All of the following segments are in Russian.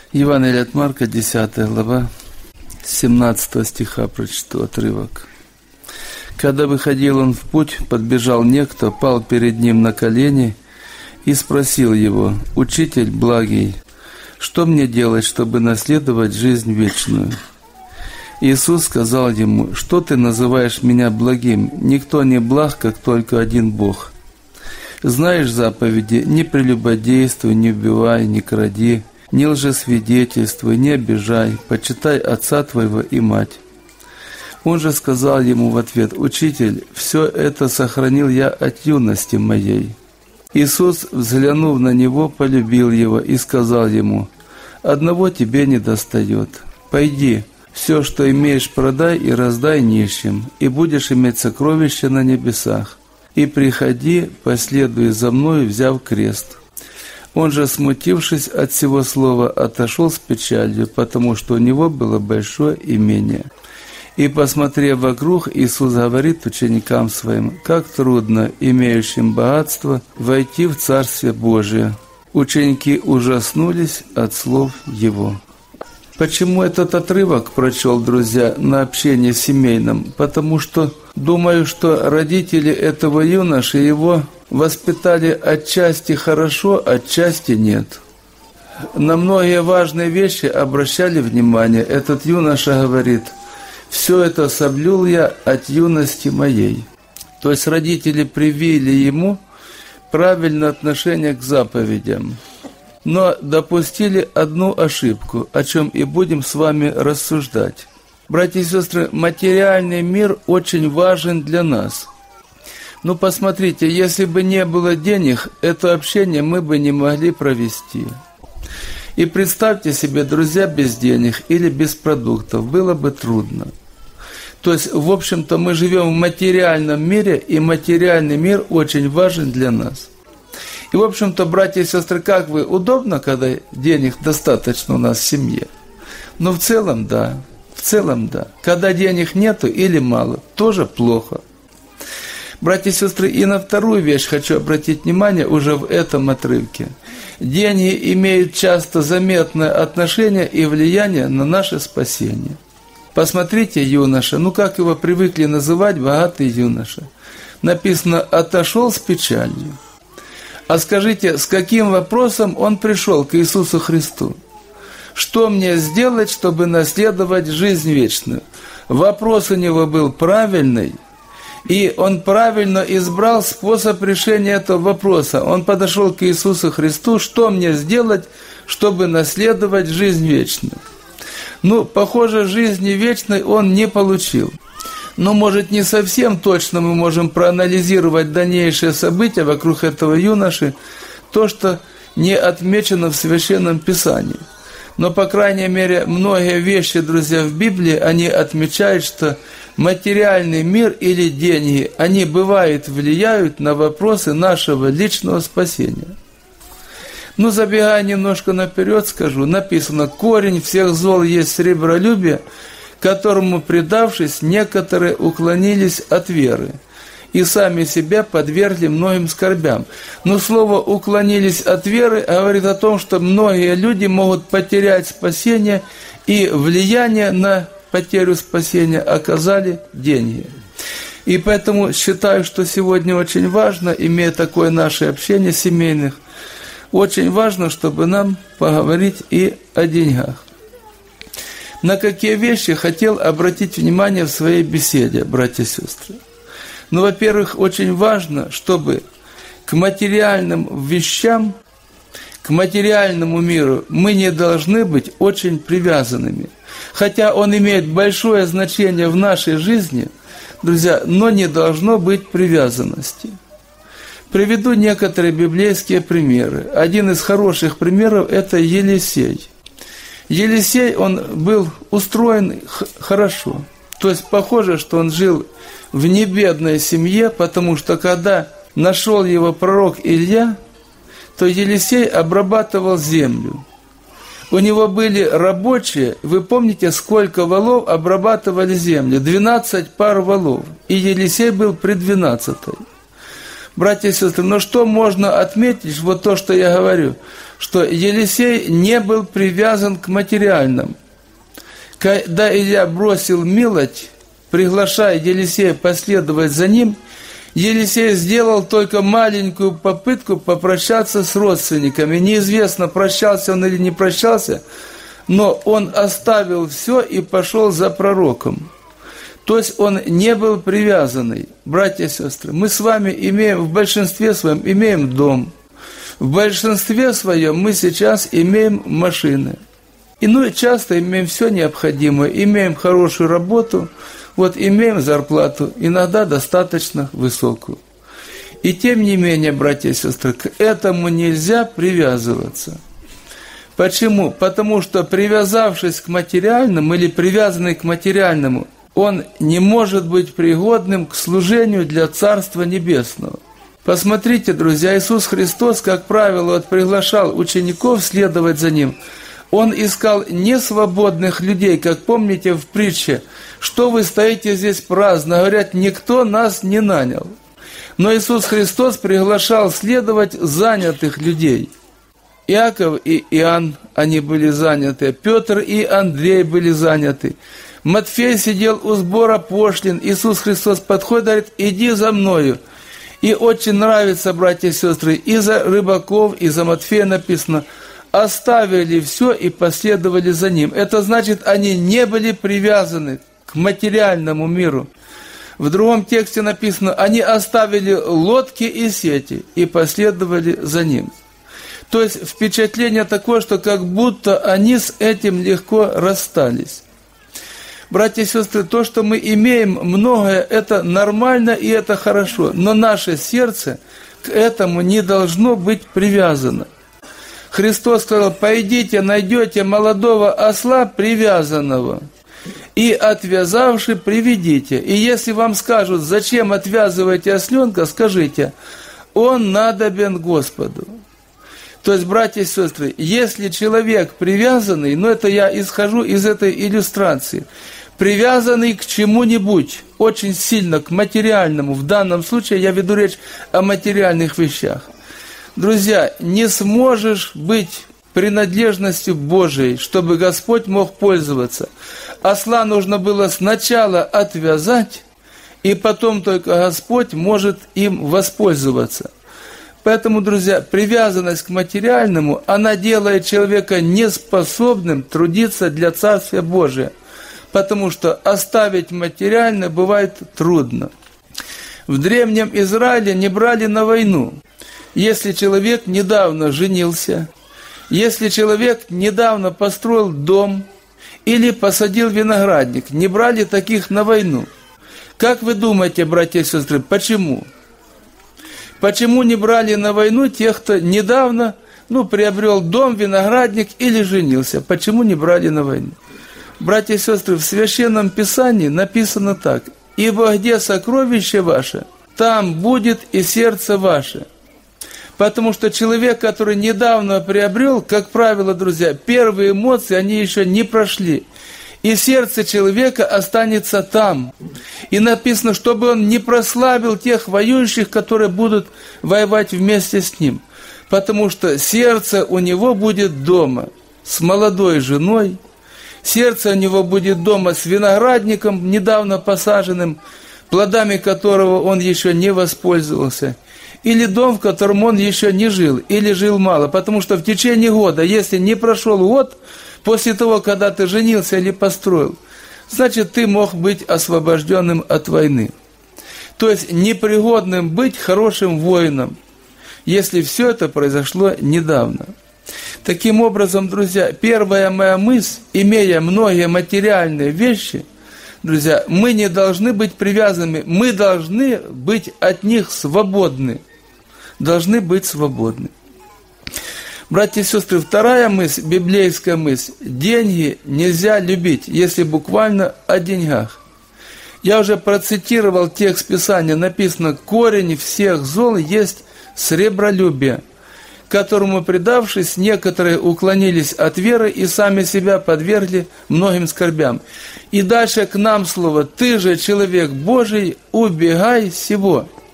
Евангелие от Марка, 10 глава, с 17 стиха прочту отрывок. «Когда выходил он в путь, подбежал некто, пал перед ним на колени и спросил его: „Учитель благий, что мне делать, чтобы наследовать жизнь вечную?“ Иисус сказал ему: „Что ты называешь меня благим? Никто не благ, как только один Бог. Знаешь заповеди: не прелюбодействуй, не убивай, не кради, не лжесвидетельствуй, не обижай, почитай отца твоего и мать“. Он же сказал ему в ответ: „Учитель, все это сохранил я от юности моей“. Иисус, взглянув на него, полюбил его и сказал ему: „Одного тебе недостает. Пойди, все, что имеешь, продай и раздай нищим, и будешь иметь сокровища на небесах. И приходи, последуй за мною, взяв крест“. Он же, смутившись от всего слова, отошел с печалью, потому что у него было большое имение. И, посмотрев вокруг, Иисус говорит ученикам своим: „Как трудно имеющим богатство войти в Царствие Божие“. Ученики ужаснулись от слов Его. Почему этот отрывок прочел, друзья, на общении семейном? Потому что думаю, что родители этого юноши его воспитали отчасти хорошо, отчасти нет. На многие важные вещи обращали внимание. Этот юноша говорит: „Все это соблюл я от юности моей“. То есть родители привили ему правильное отношение к заповедям, но допустили одну ошибку, о чем и будем с вами рассуждать. Братья и сестры, материальный мир очень важен для нас. Но посмотрите, если бы не было денег, это общение мы бы не могли провести. И представьте себе, друзья, без денег или без продуктов было бы трудно. То есть, в общем-то, мы живем в материальном мире, и материальный мир очень важен для нас. И, в общем-то, братья и сестры, как вы, удобно, когда денег достаточно у нас в семье? Но в целом, да. В целом, да. Когда денег нету или мало, тоже плохо. Братья и сестры, и на вторую вещь хочу обратить внимание уже в этом отрывке. Деньги имеют часто заметное отношение и влияние на наше спасение. Посмотрите, юноша, как его привыкли называть, богатый юноша. Написано: «отошел с печалью». А скажите, с каким вопросом он пришел к Иисусу Христу? Что мне сделать, чтобы наследовать жизнь вечную? Вопрос у него был правильный, и он правильно избрал способ решения этого вопроса. Он подошел к Иисусу Христу: что мне сделать, чтобы наследовать жизнь вечную? Похоже, жизни вечной он не получил. Но, может, не совсем точно мы можем проанализировать дальнейшие события вокруг этого юноши, то, что не отмечено в Священном Писании. Но, по крайней мере, многие вещи, друзья, в Библии, они отмечают, что материальный мир или деньги, они, бывает, влияют на вопросы нашего личного спасения. Забегая немножко наперед, скажу, написано: «Корень всех зол есть сребролюбие, которому, предавшись, некоторые уклонились от веры и сами себя подвергли многим скорбям». Но слово «уклонились от веры» говорит о том, что многие люди могут потерять спасение, и влияние на потерю спасения оказали деньги. И поэтому считаю, что сегодня очень важно, имея такое наше общение семейных, очень важно, чтобы нам поговорить и о деньгах. На какие вещи хотел обратить внимание в своей беседе, братья и сестры? Во-первых, очень важно, чтобы к материальным вещам, к материальному миру мы не должны быть очень привязанными. Хотя он имеет большое значение в нашей жизни, друзья, но не должно быть привязанности. Приведу некоторые библейские примеры. Один из хороших примеров – это Елисей. Елисей, он был устроен хорошо. То есть, похоже, что он жил в небедной семье, потому что, когда нашел его пророк Илья, то Елисей обрабатывал землю. У него были рабочие, вы помните, сколько валов обрабатывали землю? 12 пар валов. И Елисей был при 12-й. Братья и сестры, но что можно отметить, вот то, что я говорю, что Елисей не был привязан к материальному. Когда Илья бросил милоть, приглашая Елисея последовать за ним, Елисей сделал только маленькую попытку попрощаться с родственниками. Неизвестно, прощался он или не прощался, но он оставил все и пошел за пророком. То есть он не был привязанный. Братья и сестры, мы с вами имеем, в большинстве своем имеем дом. В большинстве своем мы сейчас имеем машины. И часто имеем все необходимое, имеем хорошую работу, имеем зарплату, иногда достаточно высокую. И тем не менее, братья и сестры, к этому нельзя привязываться. Почему? Потому что, привязавшись к материальному или привязанный к материальному, он не может быть пригодным к служению для Царства Небесного. Посмотрите, друзья, Иисус Христос, как правило, приглашал учеников следовать за Ним. Он искал несвободных людей, как помните в притче, что вы стоите здесь праздно, говорят, никто нас не нанял. Но Иисус Христос приглашал следовать занятых людей. Иаков и Иоанн, они были заняты, Петр и Андрей были заняты. Матфей сидел у сбора пошлин, Иисус Христос подходит, говорит, иди за мною. И очень нравится, братья и сестры, и за рыбаков, и за Матфея написано, оставили все и последовали за ним. Это значит, они не были привязаны к материальному миру. В другом тексте написано, они оставили лодки и сети и последовали за ним. То есть впечатление такое, что как будто они с этим легко расстались. Братья и сестры, то, что мы имеем многое, это нормально и это хорошо, но наше сердце к этому не должно быть привязано. Христос сказал, пойдите, найдете молодого осла привязанного, и отвязавши приведите. И если вам скажут, зачем отвязываете осленка, скажите, он надобен Господу. То есть, братья и сестры, если человек привязанный, это я исхожу из этой иллюстрации, привязанный к чему-нибудь, очень сильно к материальному, в данном случае я веду речь о материальных вещах. Друзья, не сможешь быть принадлежностью Божией, чтобы Господь мог пользоваться. Осла нужно было сначала отвязать, и потом только Господь может им воспользоваться. Поэтому, друзья, привязанность к материальному, она делает человека неспособным трудиться для Царствия Божия, потому что оставить материальное бывает трудно. В древнем Израиле не брали на войну. Если человек недавно женился, если человек недавно построил дом или посадил виноградник, не брали таких на войну. Как вы думаете, братья и сестры, почему? Почему не брали на войну тех, кто недавно приобрел дом, виноградник или женился? Почему не брали на войну? Братья и сестры, в Священном Писании написано так. «Ибо где сокровище ваше, там будет и сердце ваше». Потому что человек, который недавно приобрел, как правило, друзья, первые эмоции, они еще не прошли. И сердце человека останется там. И написано, чтобы он не прославил тех воюющих, которые будут воевать вместе с ним. Потому что сердце у него будет дома с молодой женой, сердце у него будет дома с виноградником, недавно посаженным, плодами которого он еще не воспользовался. Или дом, в котором он еще не жил, или жил мало. Потому что в течение года, если не прошел год, после того, когда ты женился или построил, значит, ты мог быть освобожденным от войны. То есть, непригодным быть хорошим воином, если все это произошло недавно. Таким образом, друзья, первая моя мысль, имея многие материальные вещи, друзья, мы не должны быть привязанными, мы должны быть от них свободны. Должны быть свободны. Братья и сестры, вторая мысль, библейская мысль. Деньги нельзя любить, если буквально о деньгах. Я уже процитировал текст Писания, написано, корень всех зол есть сребролюбие, которому, предавшись, некоторые уклонились от веры и сами себя подвергли многим скорбям. И дальше к нам слово, ты же, человек Божий, убегай сего.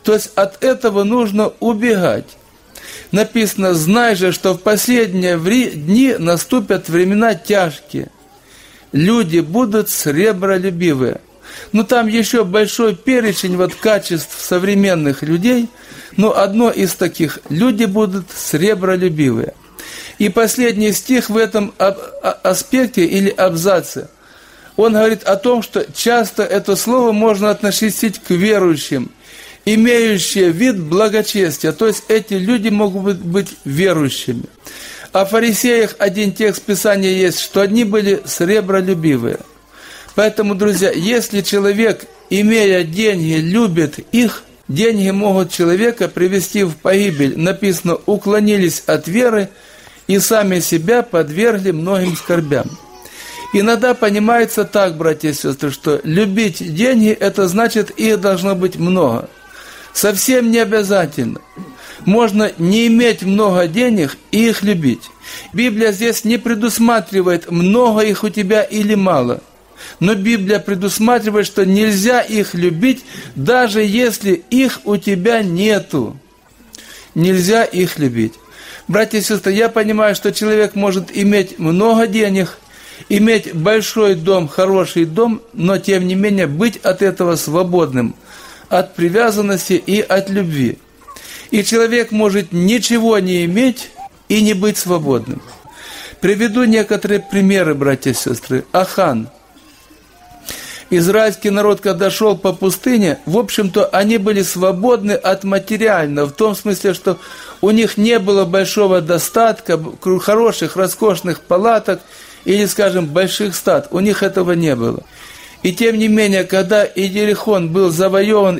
То есть от этого нужно убегать. Написано: «Знай же, что в последние дни наступят времена тяжкие. Люди будут сребролюбивые». Ну, там еще большой перечень качеств современных людей, но одно из таких: люди будут сребролюбивые. И последний стих в этом аспекте или абзаце, он говорит о том, что часто это слово можно относить к верующим, имеющие вид благочестия, то есть эти люди могут быть верующими. О фарисеях один текст Писания есть, что они были сребролюбивые. Поэтому, друзья, если человек, имея деньги, любит их, деньги могут человека привести в погибель. Написано: уклонились от веры и сами себя подвергли многим скорбям. Иногда понимается так, братья и сестры, что любить деньги, это значит, их должно быть много. Совсем не обязательно. Можно не иметь много денег и их любить. Библия здесь не предусматривает, много их у тебя или мало. Но Библия предусматривает, что нельзя их любить, даже если их у тебя нету. Нельзя их любить. Братья и сестры, я понимаю, что человек может иметь много денег, иметь большой дом, хороший дом, но тем не менее быть от этого свободным, от привязанности и от любви. И человек может ничего не иметь и не быть свободным. Приведу некоторые примеры, братья и сестры. Ахан. Израильский народ, когда шел по пустыне, в общем-то, они были свободны от материального, в том смысле, что у них не было большого достатка, хороших, роскошных палаток или, скажем, больших стад. У них этого не было. И тем не менее, когда Иерихон был завоеван,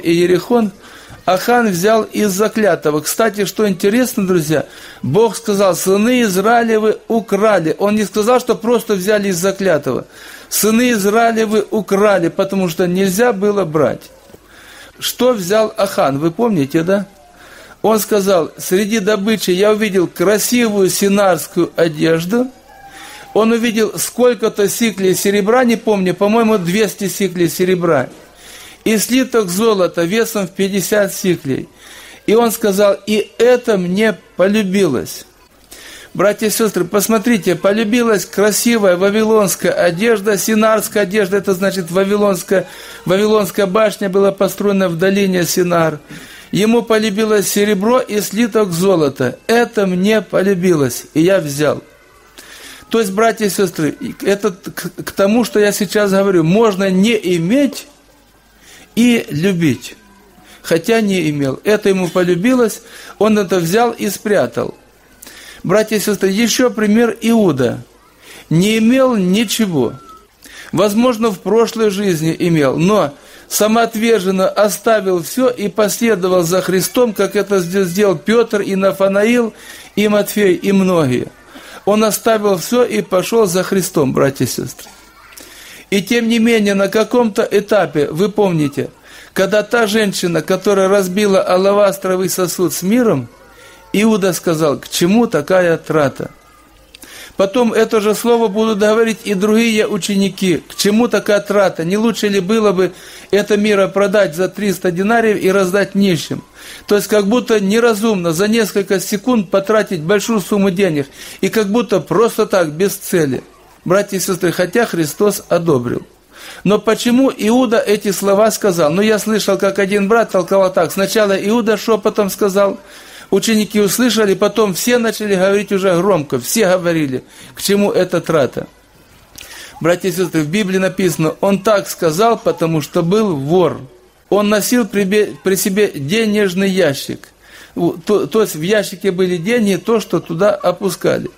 Ахан взял из заклятого. Кстати, что интересно, друзья, Бог сказал: сыны Израилевы украли. Он не сказал, что просто взяли из заклятого. Сыны Израилевы украли, потому что нельзя было брать. Что взял Ахан, вы помните, да? Он сказал: среди добычи я увидел красивую синарскую одежду. Он увидел сколько-то сиклей серебра, не помню, по-моему, 200 сиклей серебра. И слиток золота весом в 50 сиклей. И он сказал: и это мне полюбилось. Братья и сестры, посмотрите, полюбилась красивая вавилонская одежда, синарская одежда, это значит Вавилонская башня была построена в долине Синар. Ему полюбилось серебро и слиток золота. Это мне полюбилось, и я взял. То есть, братья и сестры, это к тому, что я сейчас говорю, можно не иметь и любить, хотя не имел. Это ему полюбилось, он это взял и спрятал. Братья и сестры, еще пример Иуда. Не имел ничего. Возможно, в прошлой жизни имел, но самоотверженно оставил все и последовал за Христом, как это сделал Петр и Нафанаил, и Матфей, и многие. Он оставил все и пошел за Христом, братья и сестры. И тем не менее, на каком-то этапе, вы помните, когда та женщина, которая разбила алавастровый сосуд с миром, Иуда сказал: к чему такая трата? Потом это же слово будут говорить и другие ученики. К чему такая трата? Не лучше ли было бы это миро продать за 300 динариев и раздать нищим? То есть как будто неразумно за несколько секунд потратить большую сумму денег. И как будто просто так, без цели. Братья и сестры, хотя Христос одобрил. Но почему Иуда эти слова сказал? Ну, я слышал, как один брат толковал так. Сначала Иуда шепотом сказал, ученики услышали, потом все начали говорить уже громко. Все говорили, к чему эта трата. Братья и сестры, в Библии написано, он так сказал, потому что был вор. Он носил при себе денежный ящик. То есть в ящике были деньги, то, что туда опускали.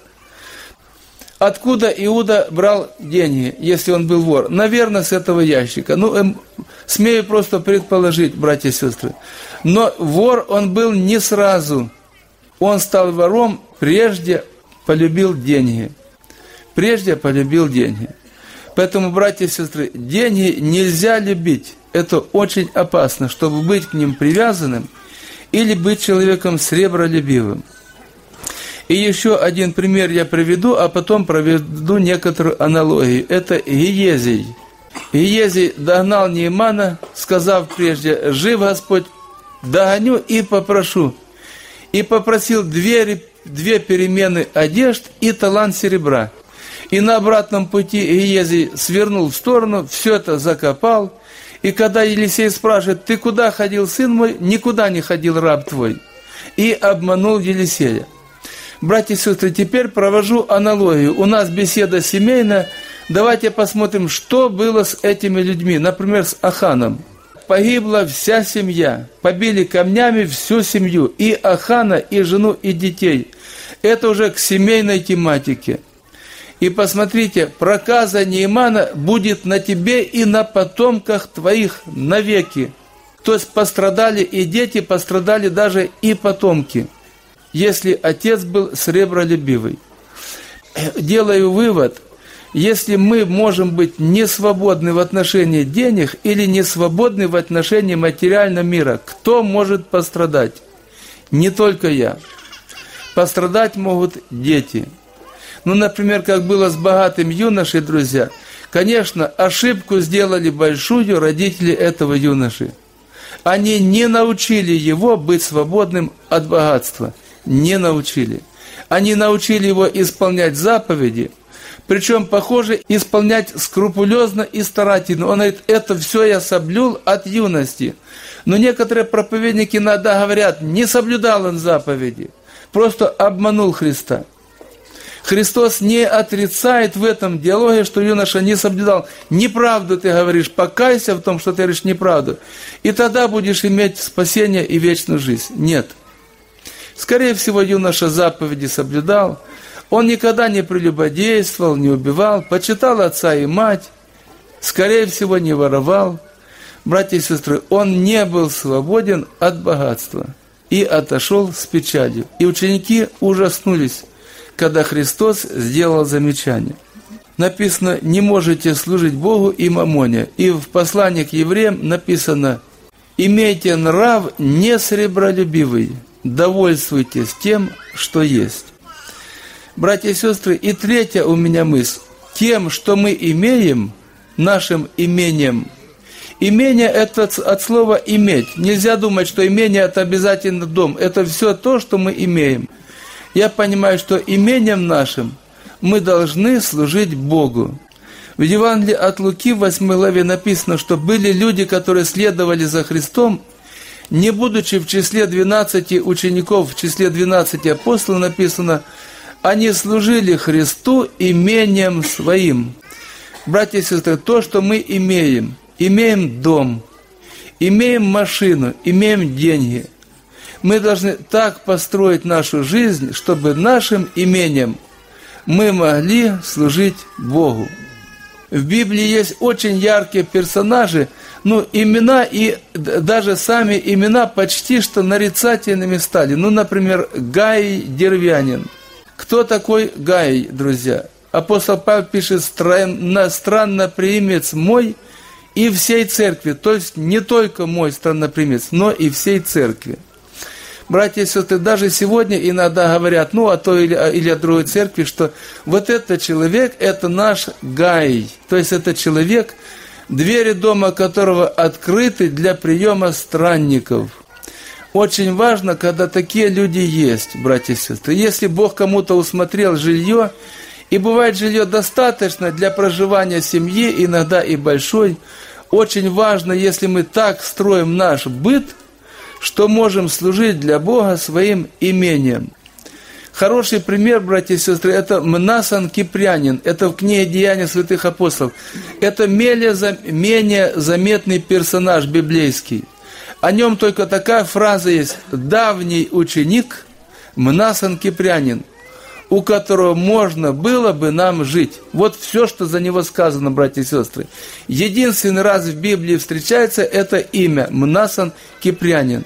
Откуда Иуда брал деньги, если он был вор? Наверное, с этого ящика. Смею просто предположить, братья и сестры. Но вор он был не сразу. Он стал вором, прежде полюбил деньги. Прежде полюбил деньги. Поэтому, братья и сестры, деньги нельзя любить. Это очень опасно, чтобы быть к ним привязанным или быть человеком сребролюбивым. И еще один пример я приведу, а потом проведу некоторую аналогию. Это Гиезий. Гиезий догнал Неймана, сказав прежде: «Жив Господь, догоню и попрошу. И попросил две перемены одежд и талант серебра. И на обратном пути Гиези свернул в сторону, все это закопал. И когда Елисей спрашивает: ты куда ходил, сын мой? Никуда не ходил, раб твой. И обманул Елисея. Братья и сестры, теперь провожу аналогию. У нас беседа семейная. Давайте посмотрим, что было с этими людьми. Например, с Аханом. Погибла вся семья. Побили камнями всю семью. И Ахана, и жену, и детей. Это уже к семейной тематике. И посмотрите, проказа Неймана будет на тебе и на потомках твоих навеки. То есть пострадали и дети, пострадали даже и потомки, если отец был сребролюбивый. Делаю вывод, если мы можем быть не свободны в отношении денег или не свободны в отношении материального мира, кто может пострадать? Не только я. Пострадать могут дети. Ну, например, как было с богатым юношей, друзья. Конечно, ошибку сделали большую родители этого юноши. Они не научили его быть свободным от богатства. Не научили. Они научили его исполнять заповеди, причем, похоже, исполнять скрупулезно и старательно. Он говорит: это все я соблюл от юности. Но некоторые проповедники иногда говорят: не соблюдал он заповеди, просто обманул Христа. Христос не отрицает в этом диалоге, что юноша не соблюдал. Неправду ты говоришь, покайся в том, что ты говоришь неправду, и тогда будешь иметь спасение и вечную жизнь. Нет. Скорее всего, юноша заповеди соблюдал. Он никогда не прелюбодействовал, не убивал, почитал отца и мать. Скорее всего, не воровал. Братья и сестры, он не был свободен от богатства и отошел с печалью. И ученики ужаснулись, когда Христос сделал замечание. Написано: не можете служить Богу и мамоне. И в послании к евреям написано: имейте нрав не сребролюбивый, довольствуйтесь тем, что есть. Братья и сестры, и третья у меня мысль. Тем, что мы имеем, нашим имением. Имение – это от слова «иметь». Нельзя думать, что имение – это обязательно дом. Это все то, что мы имеем. Я понимаю, что имением нашим мы должны служить Богу. В Евангелии от Луки в 8 главе написано, что были люди, которые следовали за Христом, не будучи в числе 12 учеников, в числе 12 апостолов написано, они служили Христу имением своим. Братья и сестры, то, что мы имеем дом, имеем машину, имеем деньги, мы должны так построить нашу жизнь, чтобы нашим имением мы могли служить Богу. В Библии есть очень яркие персонажи, имена и даже сами имена почти что нарицательными стали. Например, Гай Деревянин. Кто такой Гай, друзья? Апостол Павел пишет: странноприимец мой и всей церкви. То есть не только мой странноприимец, но и всей церкви. Братья и сестры, даже сегодня иногда говорят, о той или о другой церкви, что вот этот человек – это наш Гай. То есть это человек, двери дома которого открыты для приема странников. Очень важно, когда такие люди есть, братья и сестры. Если Бог кому-то усмотрел жилье, и бывает жилье достаточно для проживания семьи, иногда и большой, очень важно, если мы так строим наш быт, что можем служить для Бога своим имением. Хороший пример, братья и сестры, это Мнасон Кипрянин, это в книге «Деяния святых апостолов». Это менее заметный персонаж библейский. О нем только такая фраза есть: «давний ученик Мнасон Кипрянин, у которого можно было бы нам жить». Вот все, что за него сказано, братья и сестры. Единственный раз в Библии встречается это имя Мнасон Кипрянин.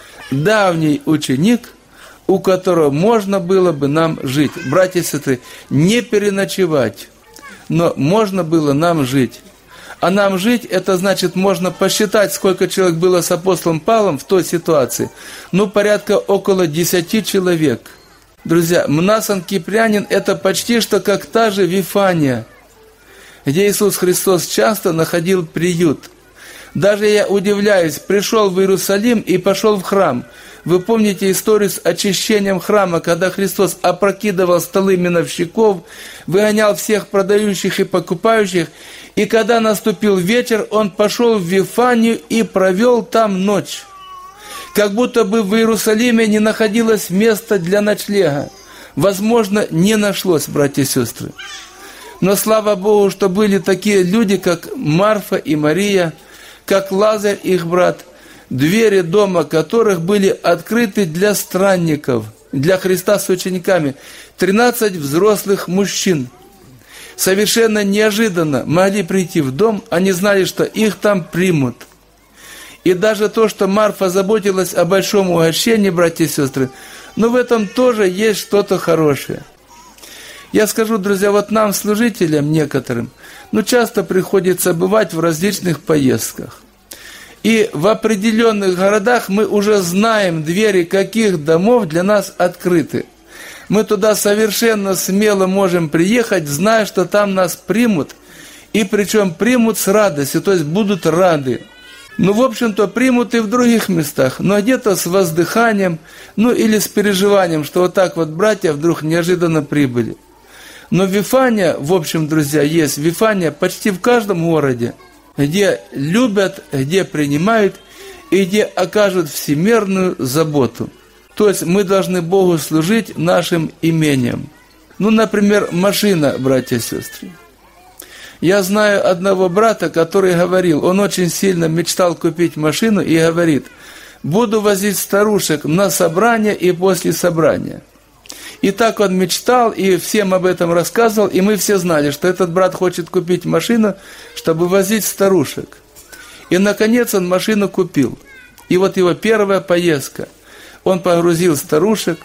Давний ученик, у которого можно было бы нам жить. Братья и сестры, не переночевать, но можно было нам жить. А нам жить, это значит, можно посчитать, сколько человек было с апостолом Павлом в той ситуации. Порядка около 10 человек. Друзья, Мнасон Кипрянин – это почти что как та же Вифания, где Иисус Христос часто находил приют. Даже я удивляюсь, пришел в Иерусалим и пошел в храм. Вы помните историю с очищением храма, когда Христос опрокидывал столы миновщиков, выгонял всех продающих и покупающих, и когда наступил вечер, Он пошел в Вифанию и провел там ночь. Как будто бы в Иерусалиме не находилось места для ночлега. Возможно, не нашлось, братья и сестры. Но слава Богу, что были такие люди, как Марфа и Мария, как Лазарь, их брат, двери дома которых были открыты для странников, для Христа с учениками. 13 взрослых мужчин совершенно неожиданно могли прийти в дом, они знали, что их там примут. И даже то, что Марфа заботилась о большом угощении, братья и сестры, но в этом тоже есть что-то хорошее. Я скажу, друзья, вот нам, служителям некоторым, часто приходится бывать в различных поездках. И в определенных городах мы уже знаем, двери каких домов для нас открыты. Мы туда совершенно смело можем приехать, зная, что там нас примут, и причем примут с радостью, то есть будут рады. В общем-то, примут и в других местах, но где-то с воздыханием, или с переживанием, что вот так вот братья вдруг неожиданно прибыли. Но Вифания, в общем, друзья, есть Вифания почти в каждом городе, где любят, где принимают и где окажут всемирную заботу. То есть мы должны Богу служить нашим имением. Например, машина, братья и сестры. Я знаю одного брата, который говорил, он очень сильно мечтал купить машину и говорит: буду возить старушек на собрание и после собрания. И так он мечтал, и всем об этом рассказывал, и мы все знали, что этот брат хочет купить машину, чтобы возить старушек. И, наконец, он машину купил. И вот его первая поездка. Он погрузил старушек,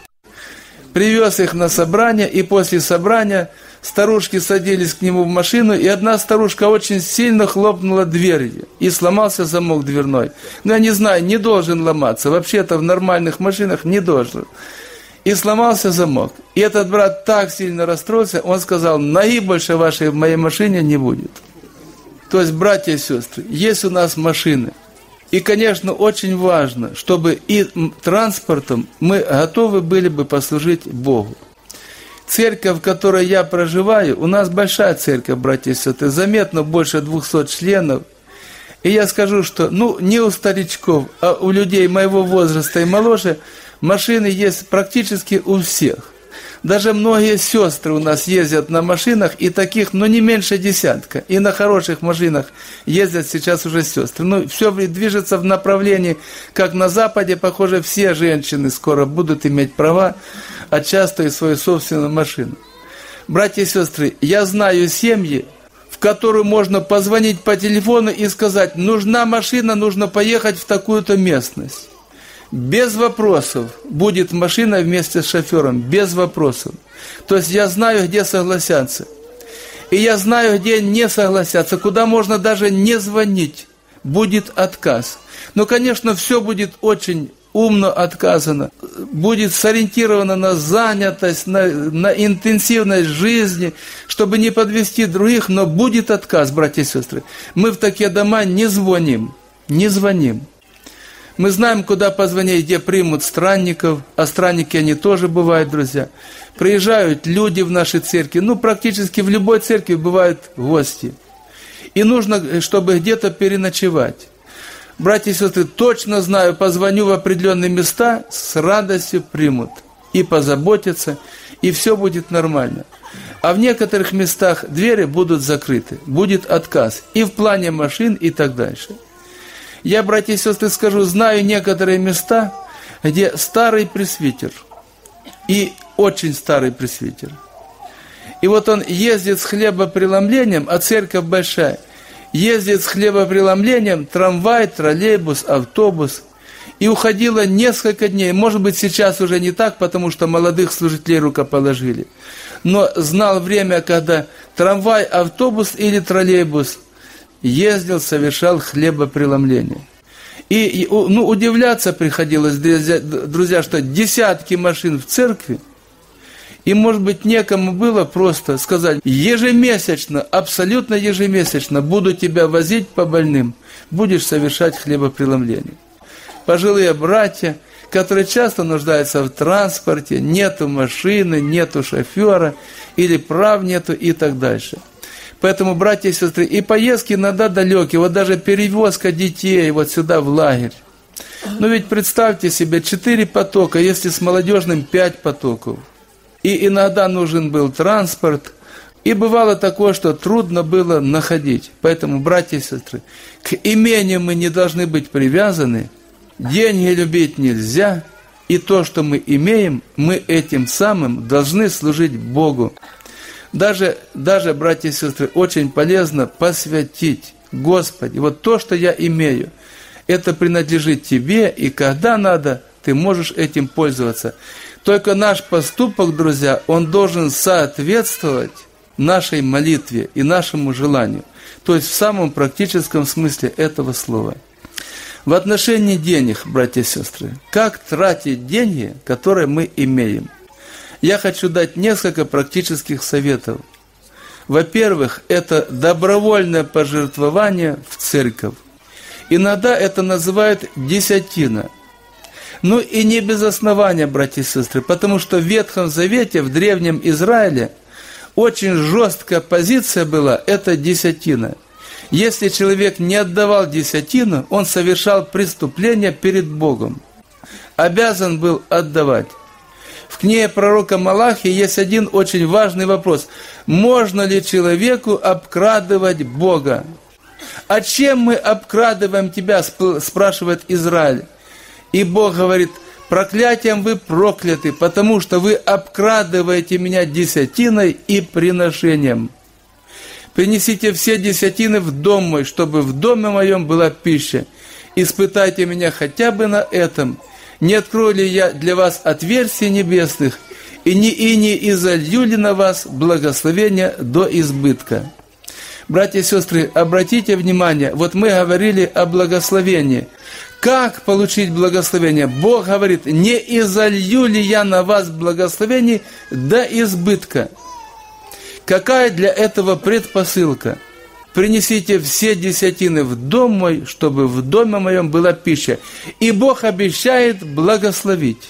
привез их на собрание, и после собрания старушки садились к нему в машину, и одна старушка очень сильно хлопнула дверью, и сломался замок дверной. Я не знаю, не должен ломаться, вообще-то в нормальных машинах не должен. И сломался замок. И этот брат так сильно расстроился, он сказал: ноги больше вашей в моей машине не будет. То есть, братья и сестры, есть у нас машины. И, конечно, очень важно, чтобы и транспортом мы готовы были бы послужить Богу. Церковь, в которой я проживаю, у нас большая церковь, братья и сестры, заметно больше 200 членов. И я скажу, что, не у старичков, а у людей моего возраста и моложе, машины есть практически у всех. Даже многие сестры у нас ездят на машинах, и таких, не меньше десятка. И на хороших машинах ездят сейчас уже сестры. Все движется в направлении, как на Западе, похоже, все женщины скоро будут иметь права, а часто и свою собственную машину. Братья и сестры, я знаю семьи, в которую можно позвонить по телефону и сказать: нужна машина, нужно поехать в такую-то местность. Без вопросов будет машина вместе с шофером, без вопросов. То есть я знаю, где согласятся. И я знаю, где не согласятся, куда можно даже не звонить. Будет отказ. Но, конечно, все будет очень умно отказано. Будет сориентировано на занятость, на интенсивность жизни, чтобы не подвести других, но будет отказ, братья и сестры. Мы в такие дома не звоним, не звоним. Мы знаем, куда позвонить, где примут странников, а странники они тоже бывают, друзья. Приезжают люди в наши церкви, практически в любой церкви бывают гости. И нужно, чтобы где-то переночевать. Братья и сестры, точно знаю, позвоню в определенные места, с радостью примут и позаботятся, и все будет нормально. А в некоторых местах двери будут закрыты, будет отказ и в плане машин, и так дальше. Я, братья и сестры, скажу, знаю некоторые места, где старый пресвитер, и очень старый пресвитер. И вот он ездит с хлебопреломлением, а церковь большая, ездит с хлебопреломлением, трамвай, троллейбус, автобус. И уходило несколько дней, может быть, сейчас уже не так, потому что молодых служителей рукоположили. Но знал время, когда трамвай, автобус или троллейбус ездил, совершал хлебопреломление. И удивляться приходилось, друзья, что десятки машин в церкви, И, может быть, некому было просто сказать: ежемесячно, абсолютно ежемесячно буду тебя возить по больным, будешь совершать хлебопреломление. Пожилые братья, которые часто нуждаются в транспорте, нету машины, нету шофера, или прав нету и так дальше. Поэтому, братья и сестры, и поездки иногда далекие, вот даже перевозка детей вот сюда в лагерь. Но ведь представьте себе, 4 потока, если с молодежным 5 потоков. И иногда нужен был транспорт, и бывало такое, что трудно было находить. Поэтому, братья и сестры, к имению мы не должны быть привязаны, деньги любить нельзя, и то, что мы имеем, мы этим самым должны служить Богу. Даже, братья и сестры, очень полезно посвятить: Господи, вот то, что я имею, это принадлежит Тебе, и когда надо, Ты можешь этим пользоваться. Только наш поступок, друзья, он должен соответствовать нашей молитве и нашему желанию. То есть в самом практическом смысле этого слова. В отношении денег, братья и сестры, как тратить деньги, которые мы имеем? Я хочу дать несколько практических советов. Во-первых, это добровольное пожертвование в церковь. Иногда это называют десятина. Ну и не без основания, братья и сестры, потому что в Ветхом Завете, в Древнем Израиле, очень жесткая позиция была – это десятина. Если человек не отдавал десятину, он совершал преступление перед Богом. Обязан был отдавать. В книге пророка Малахии есть один очень важный вопрос. Можно ли человеку обкрадывать Бога? А чем мы обкрадываем тебя, спрашивает Израиль. И Бог говорит: проклятием вы прокляты, потому что вы обкрадываете меня десятиной и приношением. Принесите все десятины в дом мой, чтобы в доме моем была пища. Испытайте меня хотя бы на этом. Не открою ли я для вас отверстий небесных, и не изолью ли на вас благословение до избытка? Братья и сестры, обратите внимание, вот мы говорили о благословении. Как получить благословение? Бог говорит: не изолью ли я на вас благословений до избытка? Какая для этого предпосылка? Принесите все десятины в дом мой, чтобы в доме моем была пища. И Бог обещает благословить.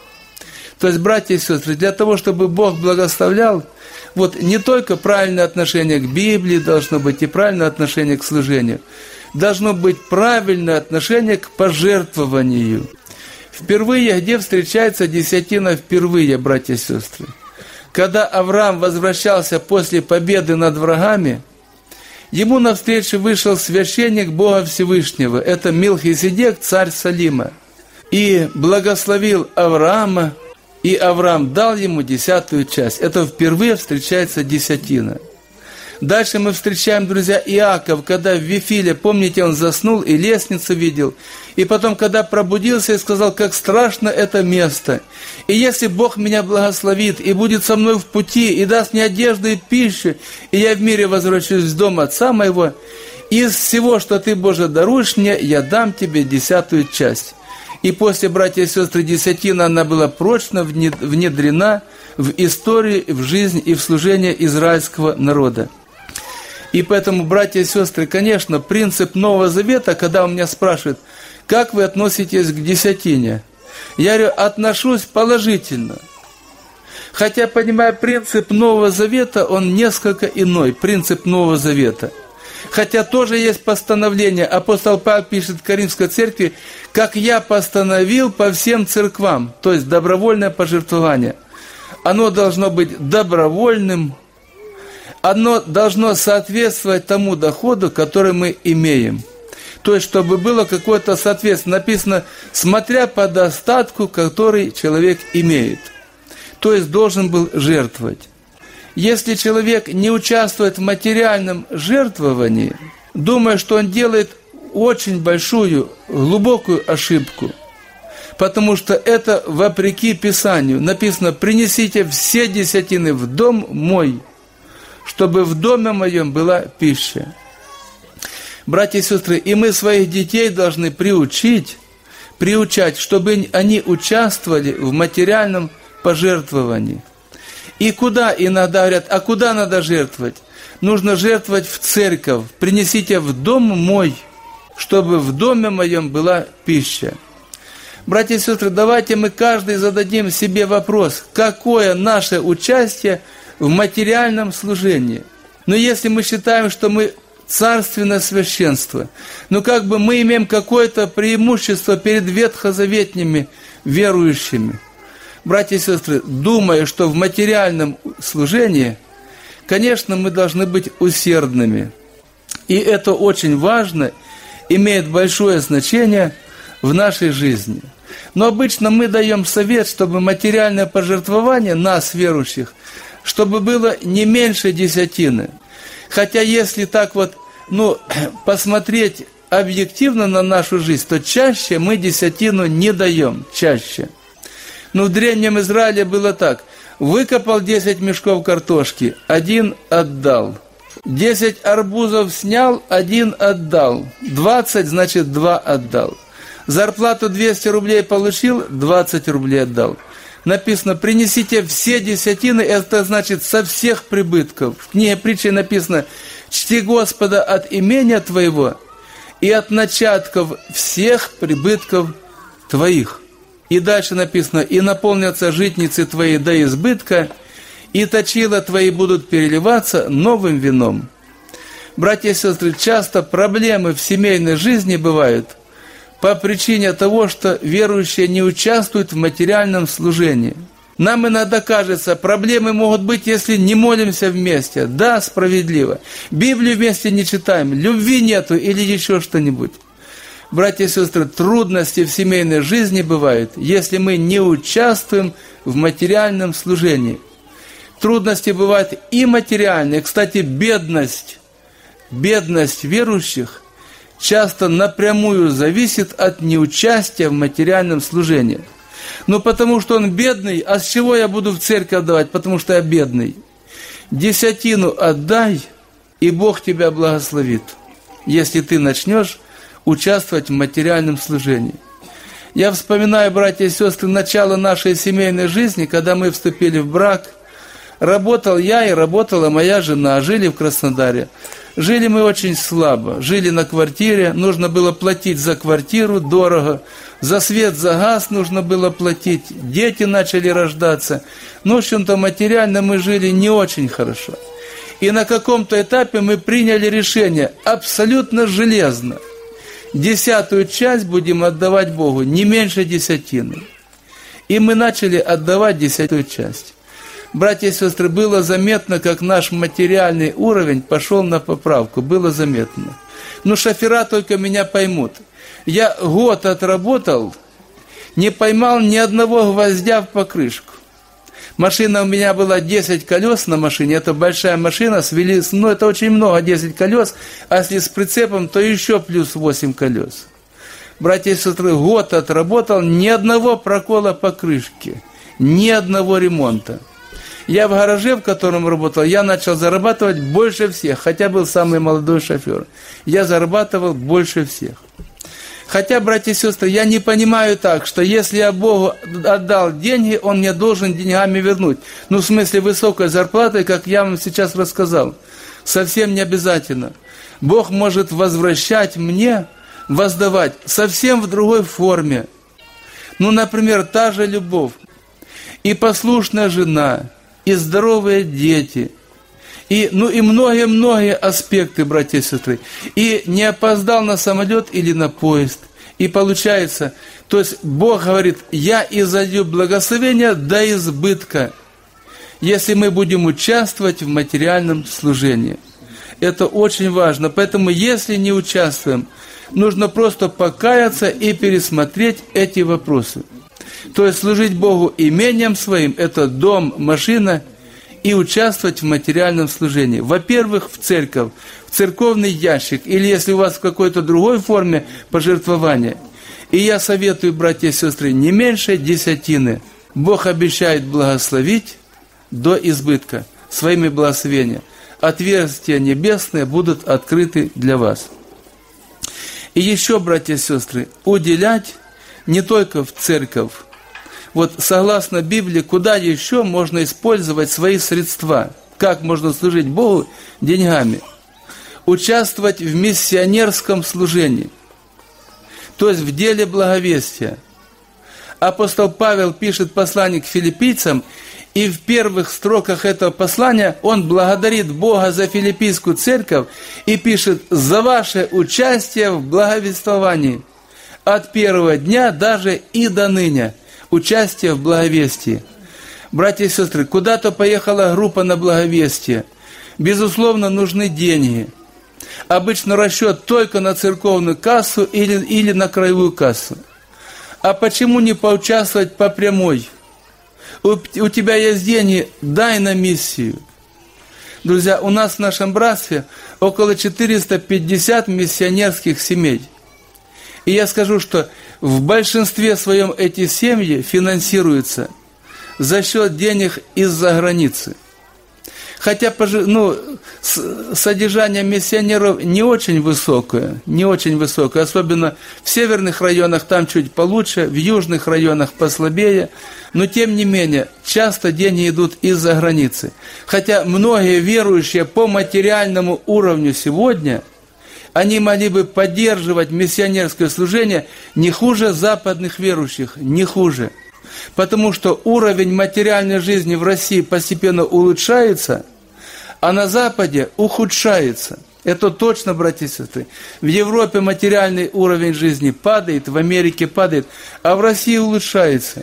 То есть, братья и сестры, для того, чтобы Бог благословлял, вот не только правильное отношение к Библии должно быть, и правильное отношение к служению. Должно быть правильное отношение к пожертвованию. Впервые, где встречается десятина впервые, братья и сестры? Когда Авраам возвращался после победы над врагами, ему навстречу вышел священник Бога Всевышнего, это Милхиседек, царь Салима, и благословил Авраама, и Авраам дал ему 10-ю часть. Это впервые встречается десятина. Дальше мы встречаем, друзья, Иаков, когда в Вифиле, помните, он заснул и лестницу видел. И потом, когда пробудился и сказал: как страшно это место. И если Бог меня благословит, и будет со мной в пути, и даст мне одежду и пищу, и я в мире возвращусь в дом отца моего, из всего, что ты, Боже, даруешь мне, я дам тебе 10-ю часть. И после, братья и сестры, десятина, она была прочно внедрена в историю, в жизнь и в служение израильского народа. И поэтому, братья и сестры, конечно, принцип Нового Завета, когда у меня спрашивают: как вы относитесь к десятине? Я говорю: отношусь положительно. Хотя, понимая, принцип Нового Завета, он несколько иной, принцип Нового Завета. Хотя тоже есть постановление. Апостол Павел пишет Коринфской церкви: как я постановил по всем церквам, то есть добровольное пожертвование. Оно должно быть добровольным, оно должно соответствовать тому доходу, который мы имеем. То есть, чтобы было какое-то соответствие. Написано: смотря по достатку, который человек имеет. То есть, должен был жертвовать. Если человек не участвует в материальном жертвовании, думая, что он делает очень большую, глубокую ошибку, потому что это вопреки Писанию. Написано: принесите все десятины в дом мой, чтобы в доме моем была пища. Братья и сестры, и мы своих детей должны приучать, чтобы они участвовали в материальном пожертвовании. И куда иногда говорят, а куда надо жертвовать? Нужно жертвовать в церковь. Принесите в дом мой, чтобы в доме моем была пища. Братья и сестры, давайте мы каждый зададим себе вопрос, какое наше участие в материальном служении. Но если мы считаем, что мы царственное священство, но как бы мы имеем какое-то преимущество перед ветхозаветными верующими. Братья и сестры, думая, что в материальном служении, конечно, мы должны быть усердными. И это очень важно, имеет большое значение в нашей жизни. Но обычно мы даем совет, чтобы материальное пожертвование нас, верующих, чтобы было не меньше 10. Хотя если так вот, посмотреть объективно на нашу жизнь, то чаще мы 10 не даем, чаще. Но в Древнем Израиле было так. Выкопал 10 мешков картошки, 1 отдал. 10 арбузов снял, 1 отдал. 20, значит, 2 отдал. Зарплату 200 рублей получил, 20 рублей отдал. Написано, принесите все 10, это значит со всех прибытков. В книге притчи написано, чти Господа от имения твоего и от начатков всех прибытков твоих. И дальше написано, и наполнятся житницы твои до избытка, и точила твои будут переливаться новым вином. Братья и сестры, часто проблемы в семейной жизни бывают по причине того, что верующие не участвуют в материальном служении. Нам иногда кажется, проблемы могут быть, если не молимся вместе. Да, справедливо. Библию вместе не читаем, любви нету или еще что-нибудь. Братья и сестры, трудности в семейной жизни бывают, если мы не участвуем в материальном служении. Трудности бывают и материальные. Кстати, бедность верующих часто напрямую зависит от неучастия в материальном служении. Потому что он бедный, а с чего я буду в церковь отдавать? Потому что я бедный. 10 отдай, и Бог тебя благословит, если ты начнешь участвовать в материальном служении. Я вспоминаю, братья и сестры, начало нашей семейной жизни, когда мы вступили в брак. Работал я и работала моя жена, жили в Краснодаре. Жили мы очень слабо, жили на квартире, нужно было платить за квартиру дорого, за свет, за газ нужно было платить, дети начали рождаться. В общем-то, материально мы жили не очень хорошо. И на каком-то этапе мы приняли решение абсолютно железно. 10 часть будем отдавать Богу, не меньше 10. И мы начали отдавать 10 часть. Братья и сестры, было заметно, как наш материальный уровень пошел на поправку. Было заметно. Шофера только меня поймут. Я год отработал, не поймал ни одного гвоздя в покрышку. Машина у меня была 10 колес на машине, это большая машина, это очень много, 10 колес, а если с прицепом, то еще плюс 8 колес. Братья и сестры, год отработал, ни одного прокола покрышки, ни одного ремонта. Я в гараже, в котором работал, я начал зарабатывать больше всех, хотя был самый молодой шофер. Я зарабатывал больше всех. Хотя, братья и сестры, я не понимаю так, что если я Богу отдал деньги, Он мне должен деньгами вернуть. В смысле высокой зарплатой, как я вам сейчас рассказал. Совсем не обязательно. Бог может возвращать мне, воздавать совсем в другой форме. Например, та же любовь. И послушная жена, и здоровые дети, и многие-многие аспекты, братья и сестры. И не опоздал на самолет или на поезд. И получается, то есть Бог говорит, я изолью благословение до избытка, если мы будем участвовать в материальном служении. Это очень важно. Поэтому, если не участвуем, нужно просто покаяться и пересмотреть эти вопросы. То есть служить Богу имением своим, это дом, машина, и участвовать в материальном служении. Во-первых, в церковь, в церковный ящик, или если у вас в какой-то другой форме пожертвования. И я советую, братья и сестры, не меньше 10. Бог обещает благословить до избытка своими благословениями. Отверстия небесные будут открыты для вас. И еще, братья и сестры, уделять не только в церковь. Вот согласно Библии, куда еще можно использовать свои средства? Как можно служить Богу деньгами? Участвовать в миссионерском служении, то есть в деле благовестия. Апостол Павел пишет послание к филиппийцам, и в первых строках этого послания он благодарит Бога за филиппийскую церковь и пишет: «За ваше участие в благовествовании от первого дня даже и до ныне». Участие в благовестии. Братья и сестры, куда-то поехала группа на благовестие. Безусловно, нужны деньги. Обычно расчет только на церковную кассу или на краевую кассу. А почему не поучаствовать по прямой? У тебя есть деньги, дай на миссию. Друзья, у нас в нашем братстве около 450 миссионерских семей. И я скажу, что в большинстве своем эти семьи финансируются за счет денег из-за границы. Хотя содержание миссионеров не очень высокое, особенно в северных районах там чуть получше, в южных районах послабее, но тем не менее часто деньги идут из-за границы. Хотя многие верующие по материальному уровню сегодня, они могли бы поддерживать миссионерское служение не хуже западных верующих, не хуже. Потому что уровень материальной жизни в России постепенно улучшается, а на Западе ухудшается. Это точно, братья и сестры. В Европе материальный уровень жизни падает, в Америке падает, а в России улучшается.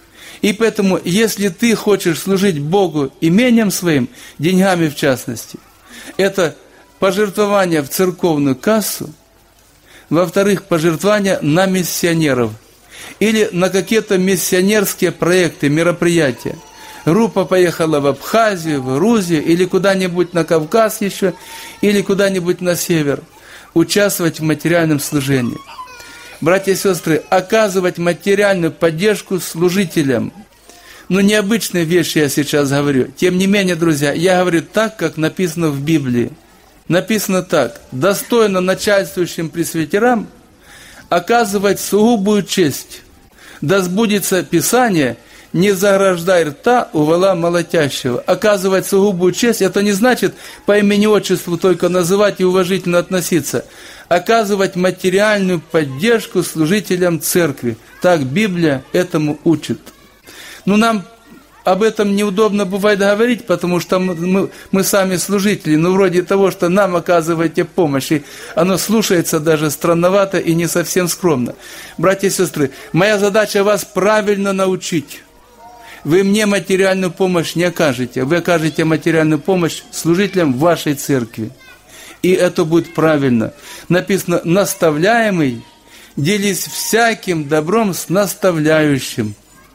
И поэтому, если ты хочешь служить Богу имением своим, деньгами в частности, это пожертвование в церковную кассу, во-вторых, пожертвование на миссионеров или на какие-то миссионерские проекты, мероприятия. Группа поехала в Абхазию, в Грузию или куда-нибудь на Кавказ еще, или куда-нибудь на север, участвовать в материальном служении. Братья и сестры, оказывать материальную поддержку служителям. Необычные вещи я сейчас говорю. Тем не менее, друзья, я говорю так, как написано в Библии. Написано так: достойно начальствующим пресвитерам оказывать сугубую честь. Да сбудется Писание: не заграждай рта у вола молотящего. Оказывать сугубую честь — это не значит по имени-отчеству только называть и уважительно относиться. Оказывать материальную поддержку служителям церкви. Так Библия этому учит. Нам об этом неудобно бывает говорить, потому что мы сами служители, вроде того, что нам оказываете помощь, и оно слушается даже странновато и не совсем скромно. Братья и сестры, моя задача вас правильно научить. Вы мне материальную помощь не окажете, вы окажете материальную помощь служителям вашей церкви. И это будет правильно. Написано: наставляемый, делись всяким добром с наставляющим.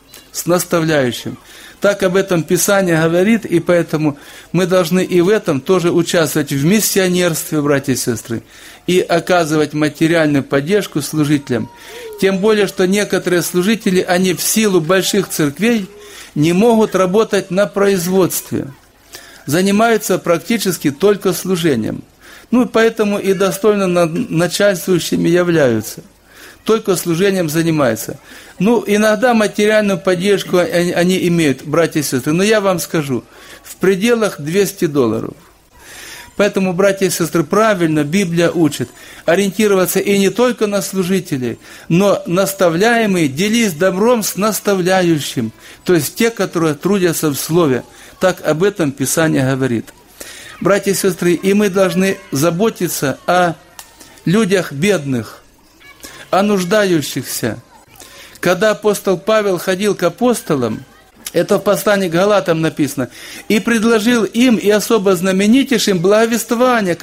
С наставляющим. Так об этом Писание говорит, и поэтому мы должны и в этом тоже участвовать в миссионерстве, братья и сестры, и оказывать материальную поддержку служителям. Тем более, что некоторые служители, они в силу больших церквей не могут работать на производстве, занимаются практически только служением. Поэтому и достойно начальствующими являются. Только служением занимаются. Иногда материальную поддержку они имеют, братья и сестры. Но я вам скажу, в пределах $200. Поэтому, братья и сестры, правильно Библия учит ориентироваться и не только на служителей, но наставляемые, делись добром с наставляющим. То есть те, которые трудятся в Слове. Так об этом Писание говорит. Братья и сестры, и мы должны заботиться о людях бедных, о нуждающихся. Когда апостол Павел ходил к апостолам, это в послании к Галатам написано, и предложил им и особо знаменитейшим благовествование,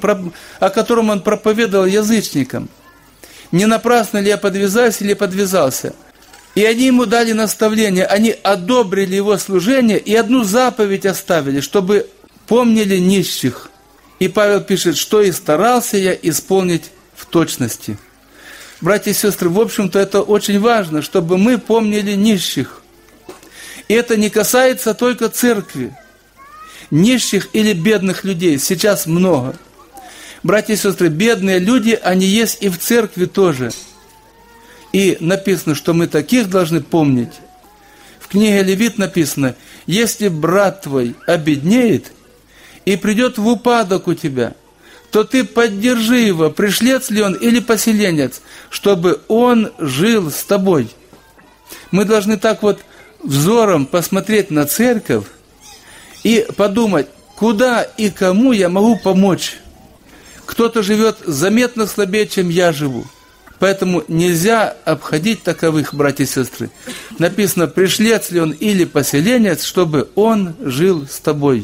о котором он проповедовал язычникам. Не напрасно ли я подвязался или подвязался? И они ему дали наставление, они одобрили его служение и одну заповедь оставили, чтобы помнили нищих. И Павел пишет, что и старался я исполнить в точности. Братья и сестры, в общем-то, это очень важно, чтобы мы помнили нищих. И это не касается только церкви. Нищих или бедных людей сейчас много. Братья и сестры, бедные люди, они есть и в церкви тоже. И написано, что мы таких должны помнить книге Левит написано: если брат твой обеднеет и придет в упадок у тебя, то ты поддержи его, пришлец ли он или поселенец, чтобы он жил с тобой. Мы должны так вот взором посмотреть на церковь и подумать, куда и кому я могу помочь. Кто-то живет заметно слабее, чем я живу. Поэтому нельзя обходить таковых, братья и сестры. Написано: пришлец ли он или поселенец, чтобы он жил с тобой.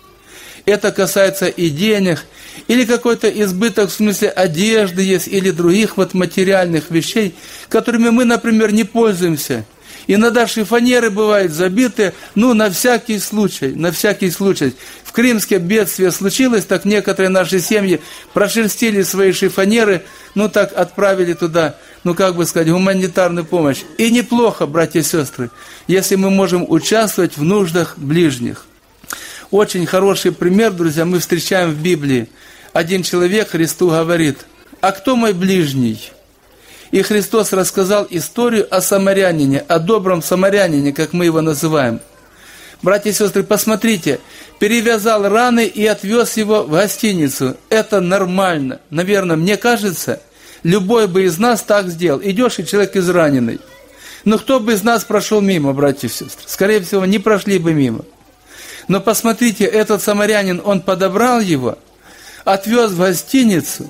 Это касается и денег, или какой-то избыток, в смысле одежды есть, или других вот материальных вещей, которыми мы, например, не пользуемся. Иногда шифонеры бывают забиты, на всякий случай, на всякий случай. В Крымске бедствие случилось, так некоторые наши семьи прошерстили свои шифонеры, так отправили туда, гуманитарную помощь. И неплохо, братья и сестры, если мы можем участвовать в нуждах ближних. Очень хороший пример, друзья, мы встречаем в Библии. Один человек Христу говорит: «А кто мой ближний?» И Христос рассказал историю о самарянине, о добром самарянине, как мы его называем. Братья и сестры, посмотрите, перевязал раны и отвез его в гостиницу. Это нормально. Наверное, мне кажется, любой бы из нас так сделал. Идешь, и человек израненный. Но кто бы из нас прошел мимо, братья и сестры? Скорее всего, не прошли бы мимо. Но посмотрите, этот самарянин, он подобрал его, отвез в гостиницу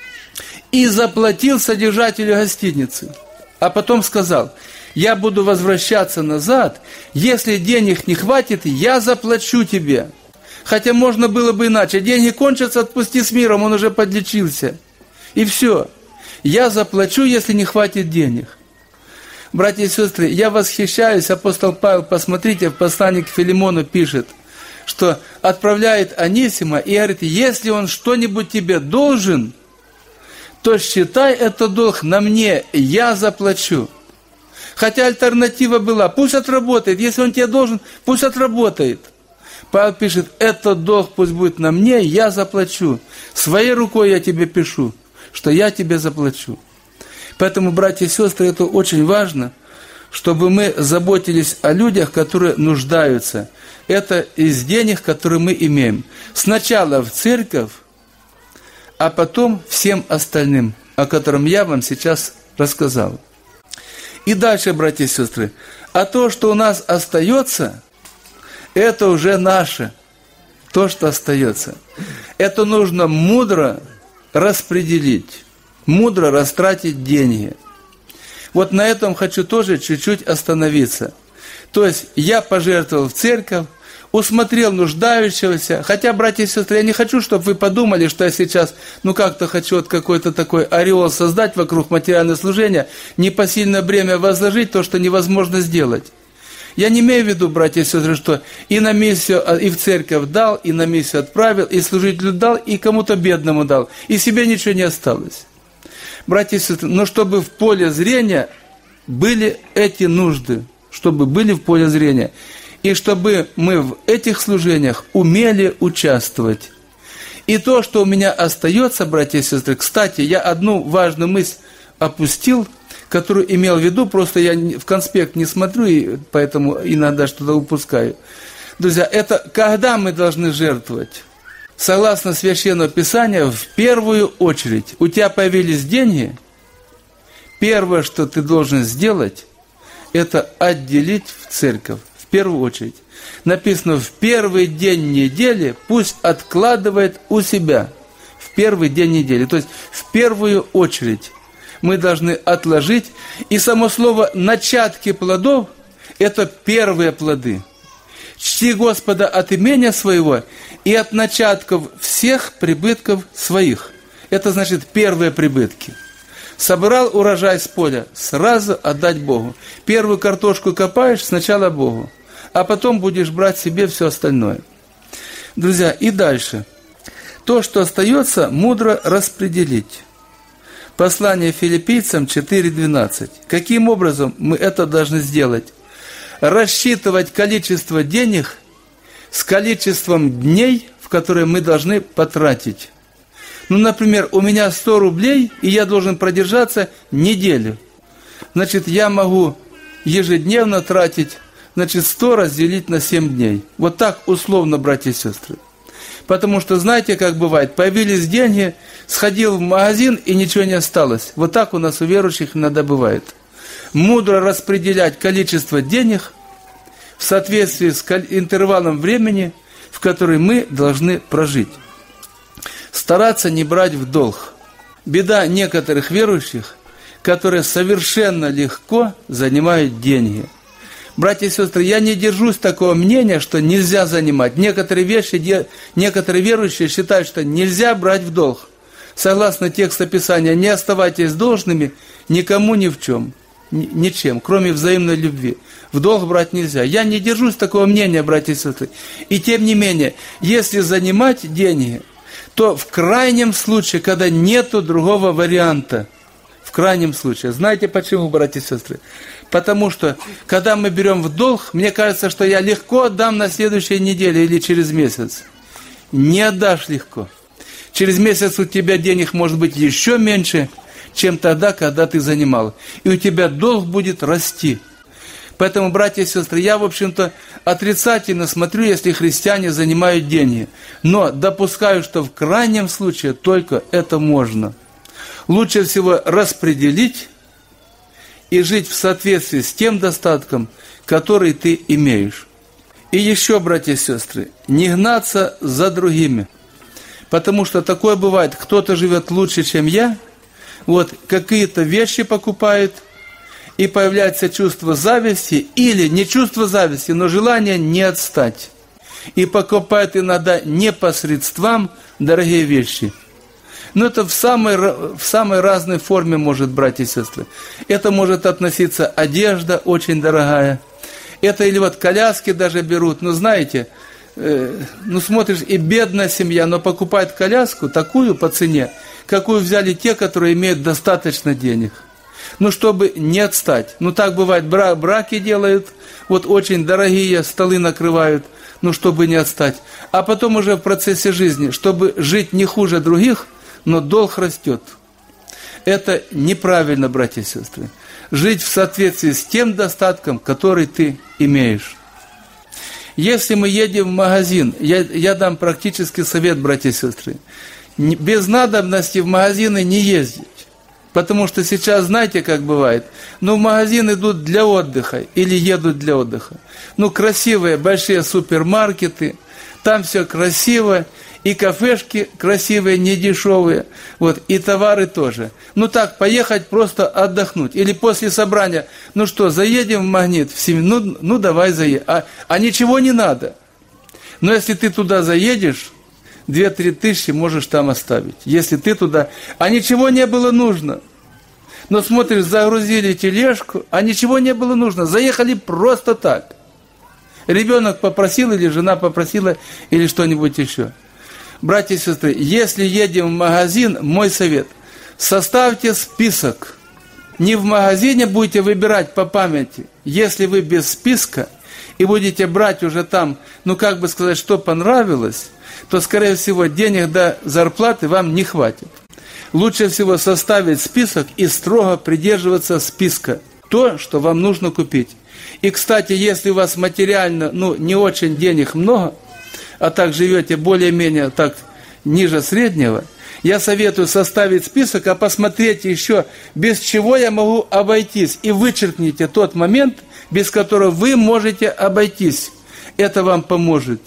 и заплатил содержателю гостиницы. А потом сказал: я буду возвращаться назад, если денег не хватит, я заплачу тебе. Хотя можно было бы иначе: деньги кончатся, отпусти с миром, он уже подлечился. И все. Я заплачу, если не хватит денег. Братья и сестры, я восхищаюсь, апостол Павел, посмотрите, в послании к Филимону пишет, что отправляет Анисима и говорит: если он что-нибудь тебе должен, то считай это долг на мне, я заплачу. Хотя альтернатива была: пусть отработает, если он тебе должен, пусть отработает. Павел пишет: этот долг пусть будет на мне, я заплачу. Своей рукой я тебе пишу, что я тебе заплачу. Поэтому, братья и сестры, это очень важно, чтобы мы заботились о людях, которые нуждаются. Это из денег, которые мы имеем. Сначала в церковь, а потом всем остальным, о котором я вам сейчас рассказал. И дальше, братья и сестры, а то, что у нас остается, это уже наше, то, что остается. Это нужно мудро распределить, мудро растратить деньги. Вот на этом хочу тоже чуть-чуть остановиться. То есть я пожертвовал в церковь, усмотрел нуждающегося. Хотя, братья и сестры, я не хочу, чтобы вы подумали, что я сейчас, как-то хочу вот какой-то такой ореол создать вокруг материального служения, непосильное бремя возложить, то, что невозможно сделать. Я не имею в виду, братья и сестры, что и на миссию, и в церковь дал, и на миссию отправил, и служителю дал, и кому-то бедному дал, и себе ничего не осталось. Братья и сестры, но чтобы в поле зрения были эти нужды, чтобы были в поле зрения, и чтобы мы в этих служениях умели участвовать. И то, что у меня остается, братья и сестры, кстати, я одну важную мысль опустил, которую имел в виду, просто я в конспект не смотрю, и поэтому иногда что-то упускаю. Друзья, это когда мы должны жертвовать? Согласно Священному Писанию, в первую очередь. У тебя появились деньги, первое, что ты должен сделать, это отделить в церковь. В первую очередь. Написано: в первый день недели пусть откладывает у себя. В первый день недели. То есть в первую очередь мы должны отложить. И само слово «начатки плодов» – это первые плоды. Чти Господа от имения своего и от начатков всех прибытков своих. Это значит первые прибытки. Собрал урожай с поля, сразу отдать Богу. Первую картошку копаешь, сначала Богу, а потом будешь брать себе все остальное. Друзья, и дальше. То, что остается, мудро распределить. Послание Филиппийцам 4:12. Каким образом мы это должны сделать? Рассчитывать количество денег с количеством дней, в которые мы должны потратить. Например, у меня 100 рублей, и я должен продержаться неделю. Значит, я могу ежедневно тратить, значит 100 разделить на 7 дней. Вот так условно, братья и сестры. Потому что, знаете, как бывает, появились деньги, сходил в магазин и ничего не осталось. Вот так у нас у верующих иногда бывает. Мудро распределять количество денег в соответствии с интервалом времени, в который мы должны прожить. Стараться не брать в долг. Беда некоторых верующих, которые совершенно легко занимают деньги. Братья и сестры, я не держусь такого мнения, что нельзя занимать. Некоторые верующие считают, что нельзя брать в долг. Согласно тексту Писания, не оставайтесь должными никому ни в чем, ничем, кроме взаимной любви. В долг брать нельзя. Я не держусь такого мнения, братья и сестры. И тем не менее, если занимать деньги, то в крайнем случае, когда нету другого варианта, в крайнем случае. Знаете почему, братья и сестры? Потому что, когда мы берем в долг, мне кажется, что я легко отдам на следующей неделе или через месяц. Не отдашь легко. Через месяц у тебя денег может быть еще меньше, чем тогда, когда ты занимал. И у тебя долг будет расти. Поэтому, братья и сестры, я, в общем-то, отрицательно смотрю, если христиане занимают деньги. Но допускаю, что в крайнем случае только это можно. Лучше всего распределить и жить в соответствии с тем достатком, который ты имеешь. И еще, братья и сестры, не гнаться за другими. Потому что такое бывает, кто-то живет лучше, чем я, вот какие-то вещи покупает, и появляется чувство зависти, или не чувство зависти, но желание не отстать. И покупает иногда не по средствам дорогие вещи. Но это в самой разной форме может, братья и сестры. Это может относиться одежда очень дорогая. Это или вот коляски даже берут. Ну, знаете, смотришь, и бедная семья, но покупает коляску такую по цене, какую взяли те, которые имеют достаточно денег. Ну, чтобы не отстать. Ну, так бывает, браки делают, вот очень дорогие столы накрывают, ну, чтобы не отстать. А потом уже в процессе жизни, чтобы жить не хуже других, но долг растет. Это неправильно, братья и сестры. Жить в соответствии с тем достатком, который ты имеешь. Если мы едем в магазин, я дам практический совет, братья и сестры. Без надобности в магазины не ездить. Потому что сейчас, знаете, как бывает, в магазин идут для отдыха или едут для отдыха. Красивые большие супермаркеты, там все красиво, и кафешки красивые, недешевые, вот, и товары тоже. Так, поехать просто отдохнуть. Или после собрания, заедем в Магнит, в семью, давай заедем. А ничего не надо. Но если ты туда заедешь, 2-3 тысячи можешь там оставить. Если ты туда... А ничего не было нужно. Но смотришь, загрузили тележку, а ничего не было нужно. Заехали просто так. Ребенок попросил, или жена попросила, или что-нибудь еще. Братья и сестры, если едем в магазин, мой совет, составьте список. Не в магазине будете выбирать по памяти. Если вы без списка и будете брать уже там, что понравилось, то, скорее всего, денег до зарплаты вам не хватит. Лучше всего составить список и строго придерживаться списка. То, что вам нужно купить. И, кстати, если у вас материально, не очень денег много, а так живете более-менее так ниже среднего, я советую составить список, а посмотреть еще, без чего я могу обойтись. И вычеркните тот момент, без которого вы можете обойтись. Это вам поможет.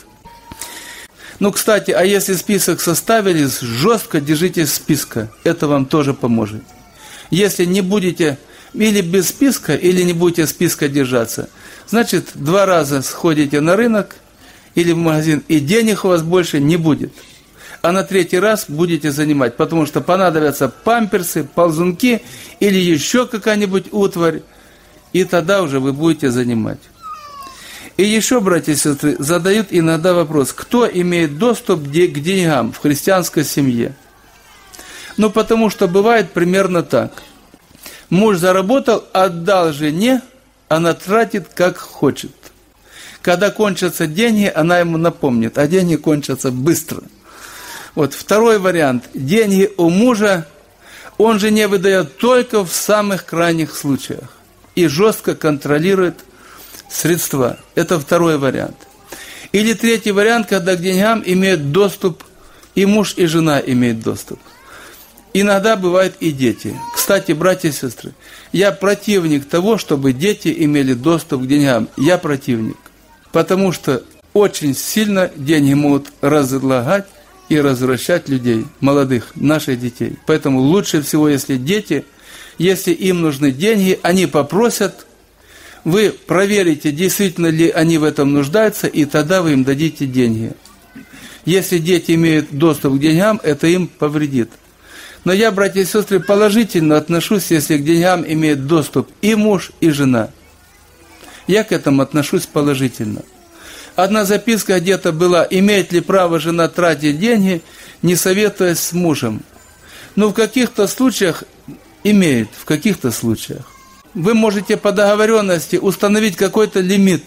Кстати, а если список составили, жестко держитесь списка. Это вам тоже поможет. Если не будете или без списка, или не будете списка держаться, значит, 2 раза сходите на рынок или в магазин, и денег у вас больше не будет. А на 3-й раз будете занимать, потому что понадобятся памперсы, ползунки или еще какая-нибудь утварь, и тогда уже вы будете занимать. И еще, братья и сестры, задают иногда вопрос, кто имеет доступ к деньгам в христианской семье? Потому что бывает примерно так. Муж заработал, отдал жене, она тратит как хочет. Когда кончатся деньги, она ему напомнит, а деньги кончатся быстро. Вот второй вариант. Деньги у мужа он жене выдает только в самых крайних случаях и жестко контролирует средства. Это второй вариант. Или третий вариант, когда к деньгам имеют доступ и муж, и жена имеют доступ. Иногда бывают и дети. Кстати, братья и сестры, я противник того, чтобы дети имели доступ к деньгам. Я противник. Потому что очень сильно деньги могут разлагать и развращать людей, молодых, наших детей. Поэтому лучше всего, если дети, если им нужны деньги, они попросят, вы проверите, действительно ли они в этом нуждаются, и тогда вы им дадите деньги. Если дети имеют доступ к деньгам, это им повредит. Но я, братья и сестры, положительно отношусь, если к деньгам имеет доступ и муж, и жена. Я к этому отношусь положительно. Одна записка где-то была: имеет ли право жена тратить деньги, не советуясь с мужем. Но в каких-то случаях имеет, в каких-то случаях. Вы можете по договоренности установить какой-то лимит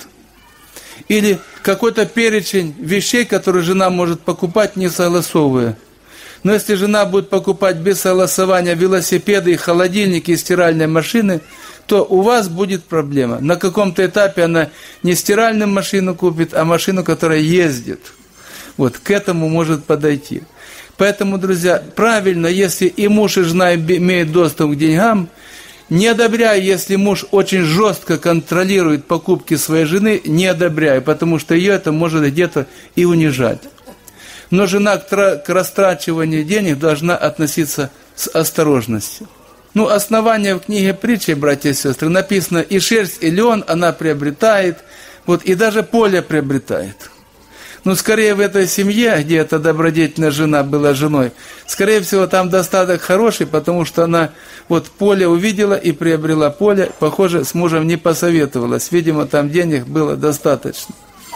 или какой-то перечень вещей, которые жена может покупать, не согласовывая. Но если жена будет покупать без согласования велосипеды, холодильники и стиральные машины, то у вас будет проблема. На каком-то этапе она не стиральную машину купит, а машину, которая ездит. Вот, к этому может подойти. Поэтому, друзья, правильно, если и муж, и жена имеют доступ к деньгам, не одобряю, если муж очень жестко контролирует покупки своей жены, не одобряю, потому что ее это может где-то и унижать. Но жена к растрачиванию денег должна относиться с осторожностью. Ну, основание в книге притчи, братья и сестры, написано: и шерсть, и лен она приобретает, вот, и даже поле приобретает. Ну, скорее в этой семье, где эта добродетельная жена была женой, скорее всего, там достаток хороший, потому что она вот поле увидела и приобрела поле, похоже, с мужем не посоветовалась, видимо, там денег было достаточно.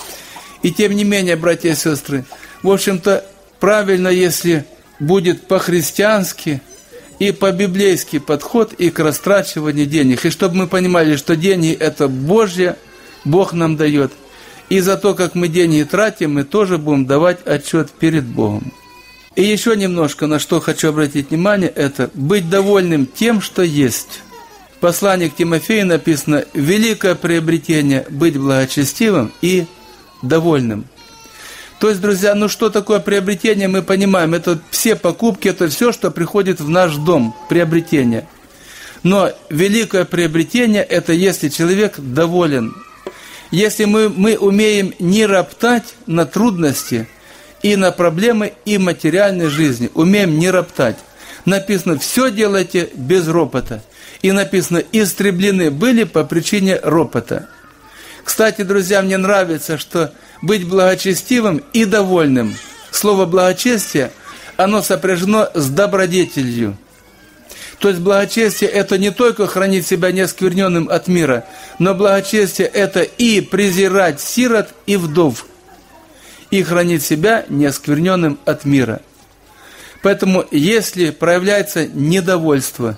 И тем не менее, братья и сестры, в общем-то, правильно, если будет по-христиански и по-библейски подход и к растрачиванию денег. И чтобы мы понимали, что деньги – это Божье, Бог нам дает. И за то, как мы деньги тратим, мы тоже будем давать отчет перед Богом. И еще немножко, на что хочу обратить внимание, это быть довольным тем, что есть. В послании к Тимофею написано: великое приобретение – быть благочестивым и довольным. То есть, друзья, ну что такое приобретение, мы понимаем, это все покупки, это все, что приходит в наш дом, приобретение. Но великое приобретение – это если человек доволен. Если мы умеем не роптать на трудности и на проблемы и материальной жизни, умеем не роптать. Написано: все делайте без ропота. И написано: истреблены были по причине ропота. Кстати, друзья, мне нравится, что быть благочестивым и довольным. Слово «благочестие», оно сопряжено с добродетелью. То есть благочестие – это не только хранить себя неоскверненным от мира, но благочестие – это и презирать сирот и вдов, и хранить себя неоскверненным от мира. Поэтому, если проявляется недовольство,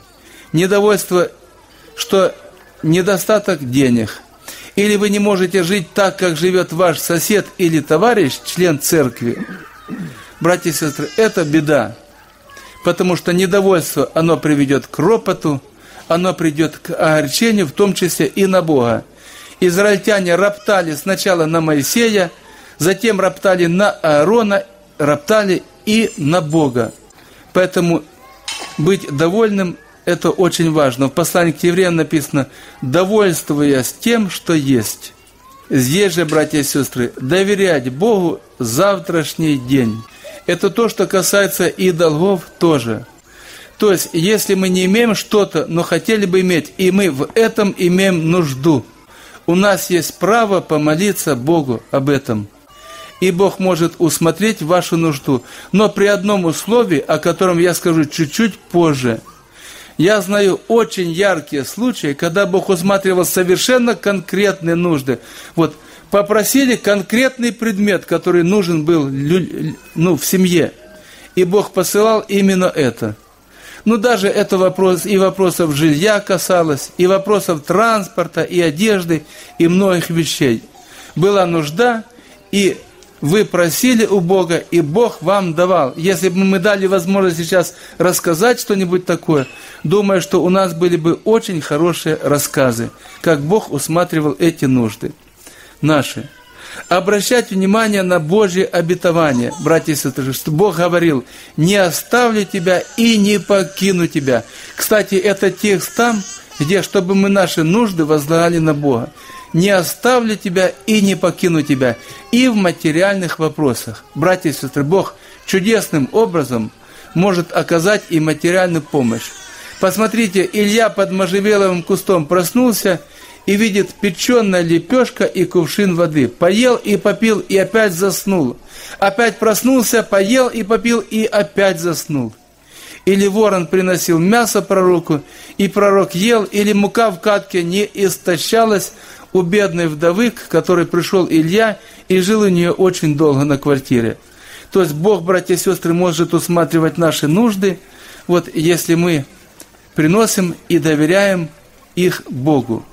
что недостаток денег, или вы не можете жить так, как живет ваш сосед или товарищ, член церкви, братья и сестры, это беда. Потому что недовольство, оно приведет к ропоту, оно придет к огорчению, в том числе и на Бога. Израильтяне роптали сначала на Моисея, затем роптали на Аарона, роптали и на Бога. Поэтому быть довольным – это очень важно. В послании к евреям написано: «довольствуясь тем, что есть». Здесь же, братья и сестры, доверять Богу завтрашний день. Это то, что касается и долгов тоже. То есть, если мы не имеем что-то, но хотели бы иметь, и мы в этом имеем нужду, у нас есть право помолиться Богу об этом. И Бог может усмотреть вашу нужду. Но при одном условии, о котором я скажу чуть-чуть позже. Я знаю очень яркие случаи, когда Бог усматривал совершенно конкретные нужды. Вот, попросили конкретный предмет, который нужен был в семье. И Бог посылал именно это. Ну, даже это вопрос, и вопросов жилья касалось, и вопросов транспорта, и одежды, и многих вещей. Была нужда, и вы просили у Бога, и Бог вам давал. Если бы мы дали возможность сейчас рассказать что-нибудь такое, думаю, что у нас были бы очень хорошие рассказы, как Бог усматривал эти нужды наши. Обращать внимание на Божье обетование, братья и сестры, что Бог говорил: «Не оставлю тебя и не покину тебя». Кстати, это текст там, где, чтобы мы наши нужды возлагали на Бога. «Не оставлю тебя и не покину тебя». И в материальных вопросах, братья и сестры, Бог чудесным образом может оказать и материальную помощь. Посмотрите, Илья под можжевеловым кустом проснулся и видит печеная лепешка и кувшин воды. Поел и попил, и опять заснул. Опять проснулся, поел и попил, и опять заснул. Или ворон приносил мясо пророку, и пророк ел, или мука в катке не истощалась у бедной вдовы, к которой пришел Илья, и жил у нее очень долго на квартире. То есть Бог, братья и сестры, может усматривать наши нужды, вот если мы приносим и доверяем их Богу.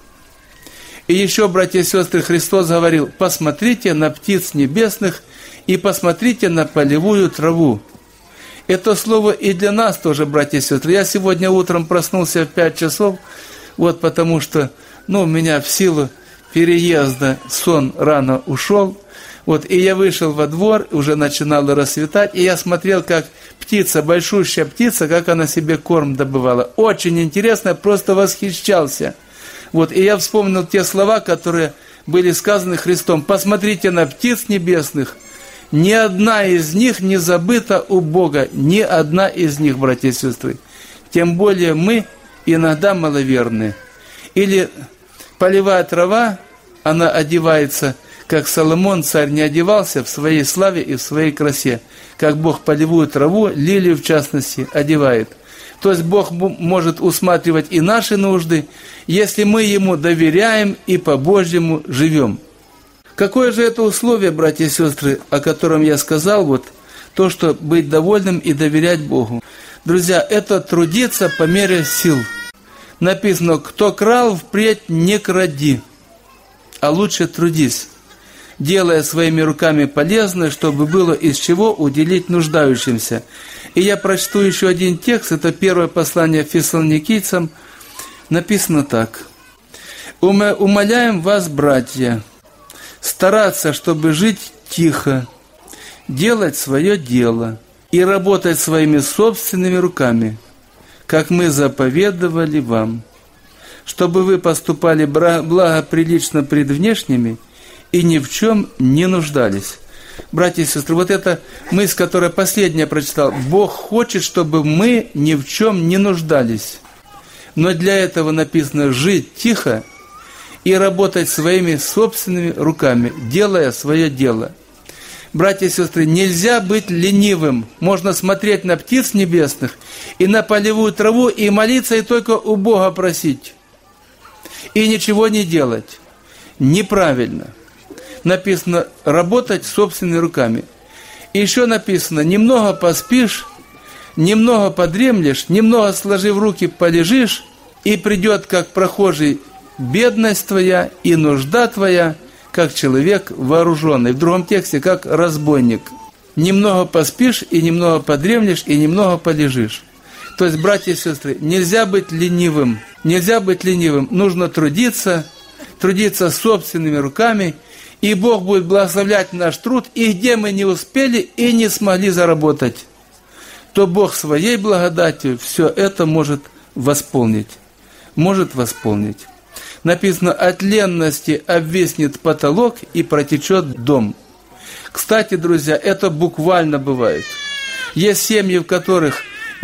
И еще, братья и сестры, Христос говорил: посмотрите на птиц небесных и посмотрите на полевую траву. Это слово и для нас тоже, братья и сестры. Я сегодня утром проснулся в 5 часов, вот потому что, у меня в силу переезда сон рано ушел. Вот, и я вышел во двор, уже начинало рассветать, и я смотрел, как птица, большущая птица, как она себе корм добывала. Очень интересно, просто восхищался. Вот, и я вспомнил те слова, которые были сказаны Христом: посмотрите на птиц небесных, ни одна из них не забыта у Бога, ни одна из них, братья и сестры. Тем более мы иногда маловерны. Или полевая трава, она одевается, как Соломон, царь, не одевался в своей славе и в своей красе, как Бог полевую траву, лилию в частности, одевает. То есть Бог может усматривать и наши нужды, если мы Ему доверяем и по-божьему живем. Какое же это условие, братья и сестры, о котором я сказал, вот то, что быть довольным и доверять Богу. Друзья, это трудиться по мере сил. Написано: кто крал, впредь не кради, а лучше трудись, делая своими руками полезное, чтобы было из чего уделить нуждающимся. И я прочту еще один текст, это первое послание Фессалоникийцам, написано так: «Умоляем вас, братья, стараться, чтобы жить тихо, делать свое дело и работать своими собственными руками, как мы заповедовали вам, чтобы вы поступали благоприлично пред внешними и ни в чем не нуждались». Братья и сестры, вот эта мысль, которую последняя прочитал: Бог хочет, чтобы мы ни в чем не нуждались. Но для этого написано жить тихо и работать своими собственными руками, делая свое дело. Братья и сестры, нельзя быть ленивым. Можно смотреть на птиц небесных и на полевую траву и молиться, и только у Бога просить. И ничего не делать. Неправильно. Написано работать собственными руками. И еще написано: немного поспишь, немного подремлешь, немного сложив руки полежишь, и придет, как прохожий, бедность твоя и нужда твоя, как человек вооруженный. В другом тексте, как разбойник. Немного поспишь, и немного подремлешь, и немного полежишь. То есть, братья и сестры, нельзя быть ленивым. Нельзя быть ленивым. Нужно трудиться собственными руками, и Бог будет благословлять наш труд, и где мы не успели и не смогли заработать, то Бог своей благодатью все это может восполнить. Может восполнить. Написано: от ленности обвиснет потолок и протечет дом. Кстати, друзья, это буквально бывает. Есть семьи, в которых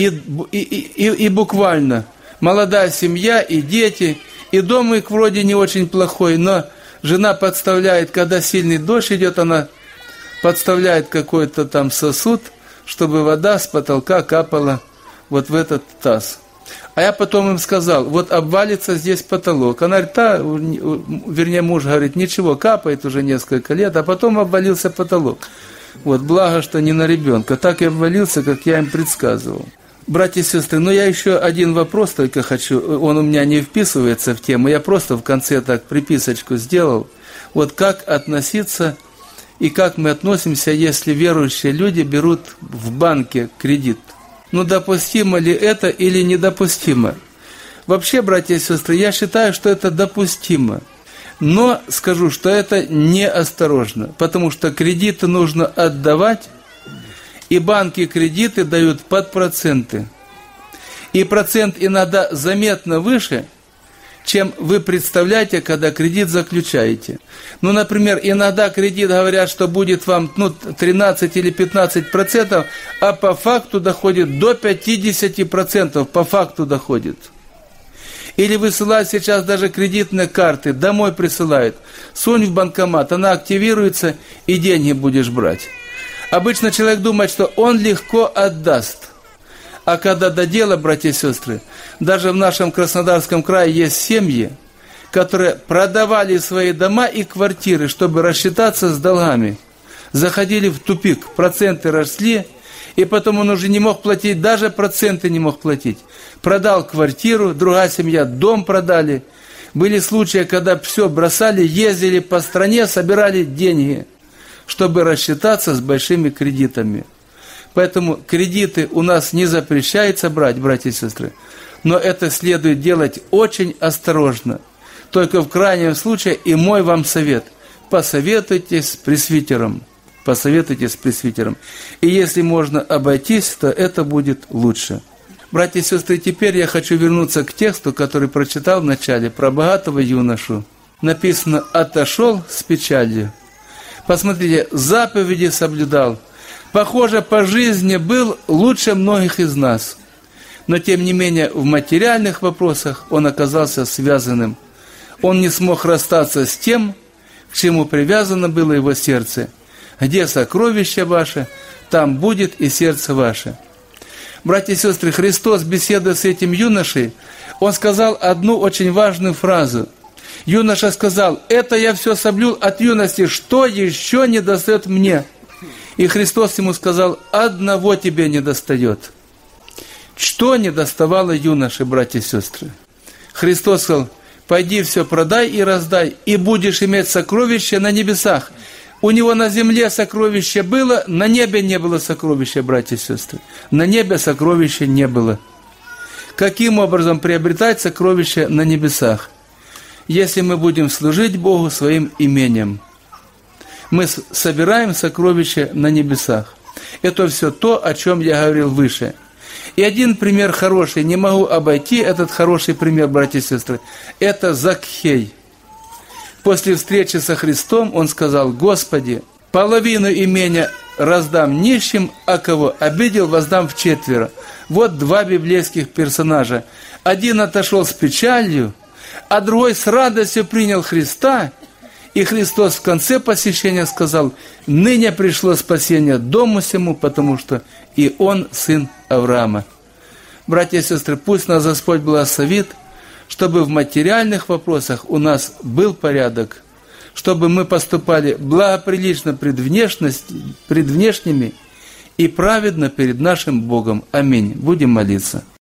и буквально молодая семья, и дети, и дом их вроде не очень плохой, но жена подставляет, когда сильный дождь идет, она подставляет какой-то там сосуд, чтобы вода с потолка капала вот в этот таз. А я потом им сказал: вот обвалится здесь потолок. Она говорит: муж говорит: ничего, капает уже несколько лет, а потом обвалился потолок. Вот, благо, что не на ребенка. Так и обвалился, как я им предсказывал. Братья и сестры, я еще один вопрос только хочу, он у меня не вписывается в тему, я просто в конце так приписочку сделал. Вот как относиться и как мы относимся, если верующие люди берут в банке кредит. Допустимо ли это или недопустимо? Вообще, братья и сестры, я считаю, что это допустимо. Но скажу, что это неосторожно, потому что кредиты нужно отдавать, и банки кредиты дают под проценты. И процент иногда заметно выше, чем вы представляете, когда кредит заключаете. Например, иногда кредит говорят, что будет вам 13 или 15%, а по факту доходит до 50%, по факту доходит. Или высылают сейчас даже кредитные карты, домой присылают. Сунь в банкомат, она активируется, и деньги будешь брать. Обычно человек думает, что он легко отдаст. А когда до дела, братья и сестры, даже в нашем Краснодарском крае есть семьи, которые продавали свои дома и квартиры, чтобы рассчитаться с долгами. Заходили в тупик, проценты росли, и потом он уже не мог платить, даже проценты не мог платить. Продал квартиру, другая семья дом продали. Были случаи, когда все бросали, ездили по стране, собирали деньги, чтобы рассчитаться с большими кредитами. Поэтому кредиты у нас не запрещается брать, братья и сестры, но это следует делать очень осторожно. Только в крайнем случае, и мой вам совет, посоветуйтесь с пресвитером. Посоветуйтесь с пресвитером. И если можно обойтись, то это будет лучше. Братья и сестры, теперь я хочу вернуться к тексту, который прочитал в начале, про богатого юношу. Написано: «Отошел с печалью». Посмотрите, заповеди соблюдал. Похоже, по жизни был лучше многих из нас. Но, тем не менее, в материальных вопросах он оказался связанным. Он не смог расстаться с тем, к чему привязано было его сердце. Где сокровище ваше, там будет и сердце ваше. Братья и сестры, Христос, беседуя с этим юношей, Он сказал одну очень важную фразу. Юноша сказал: «Это я все соблюл от юности, что еще недостает мне?» И Христос ему сказал: «Одного тебе недостает». Что недоставало юноше, братья и сестры? Христос сказал: «Пойди все продай и раздай, и будешь иметь сокровище на небесах». У него на земле сокровище было, на небе не было сокровища, братья и сестры. На небе сокровища не было. Каким образом приобретать сокровища на небесах? Если мы будем служить Богу своим имением. Мы собираем сокровища на небесах. Это все то, о чем я говорил выше. И один пример хороший, не могу обойти этот хороший пример, братья и сестры, это Закхей. После встречи со Христом он сказал: «Господи, половину имения раздам нищим, а кого обидел, воздам вчетверо». Вот два библейских персонажа. Один отошел с печалью, а другой с радостью принял Христа. И Христос в конце посещения сказал: «Ныне пришло спасение дому сему, потому что и он сын Авраама». Братья и сестры, пусть нас Господь благословит, чтобы в материальных вопросах у нас был порядок, чтобы мы поступали благоприлично пред внешними и праведно перед нашим Богом. Аминь. Будем молиться.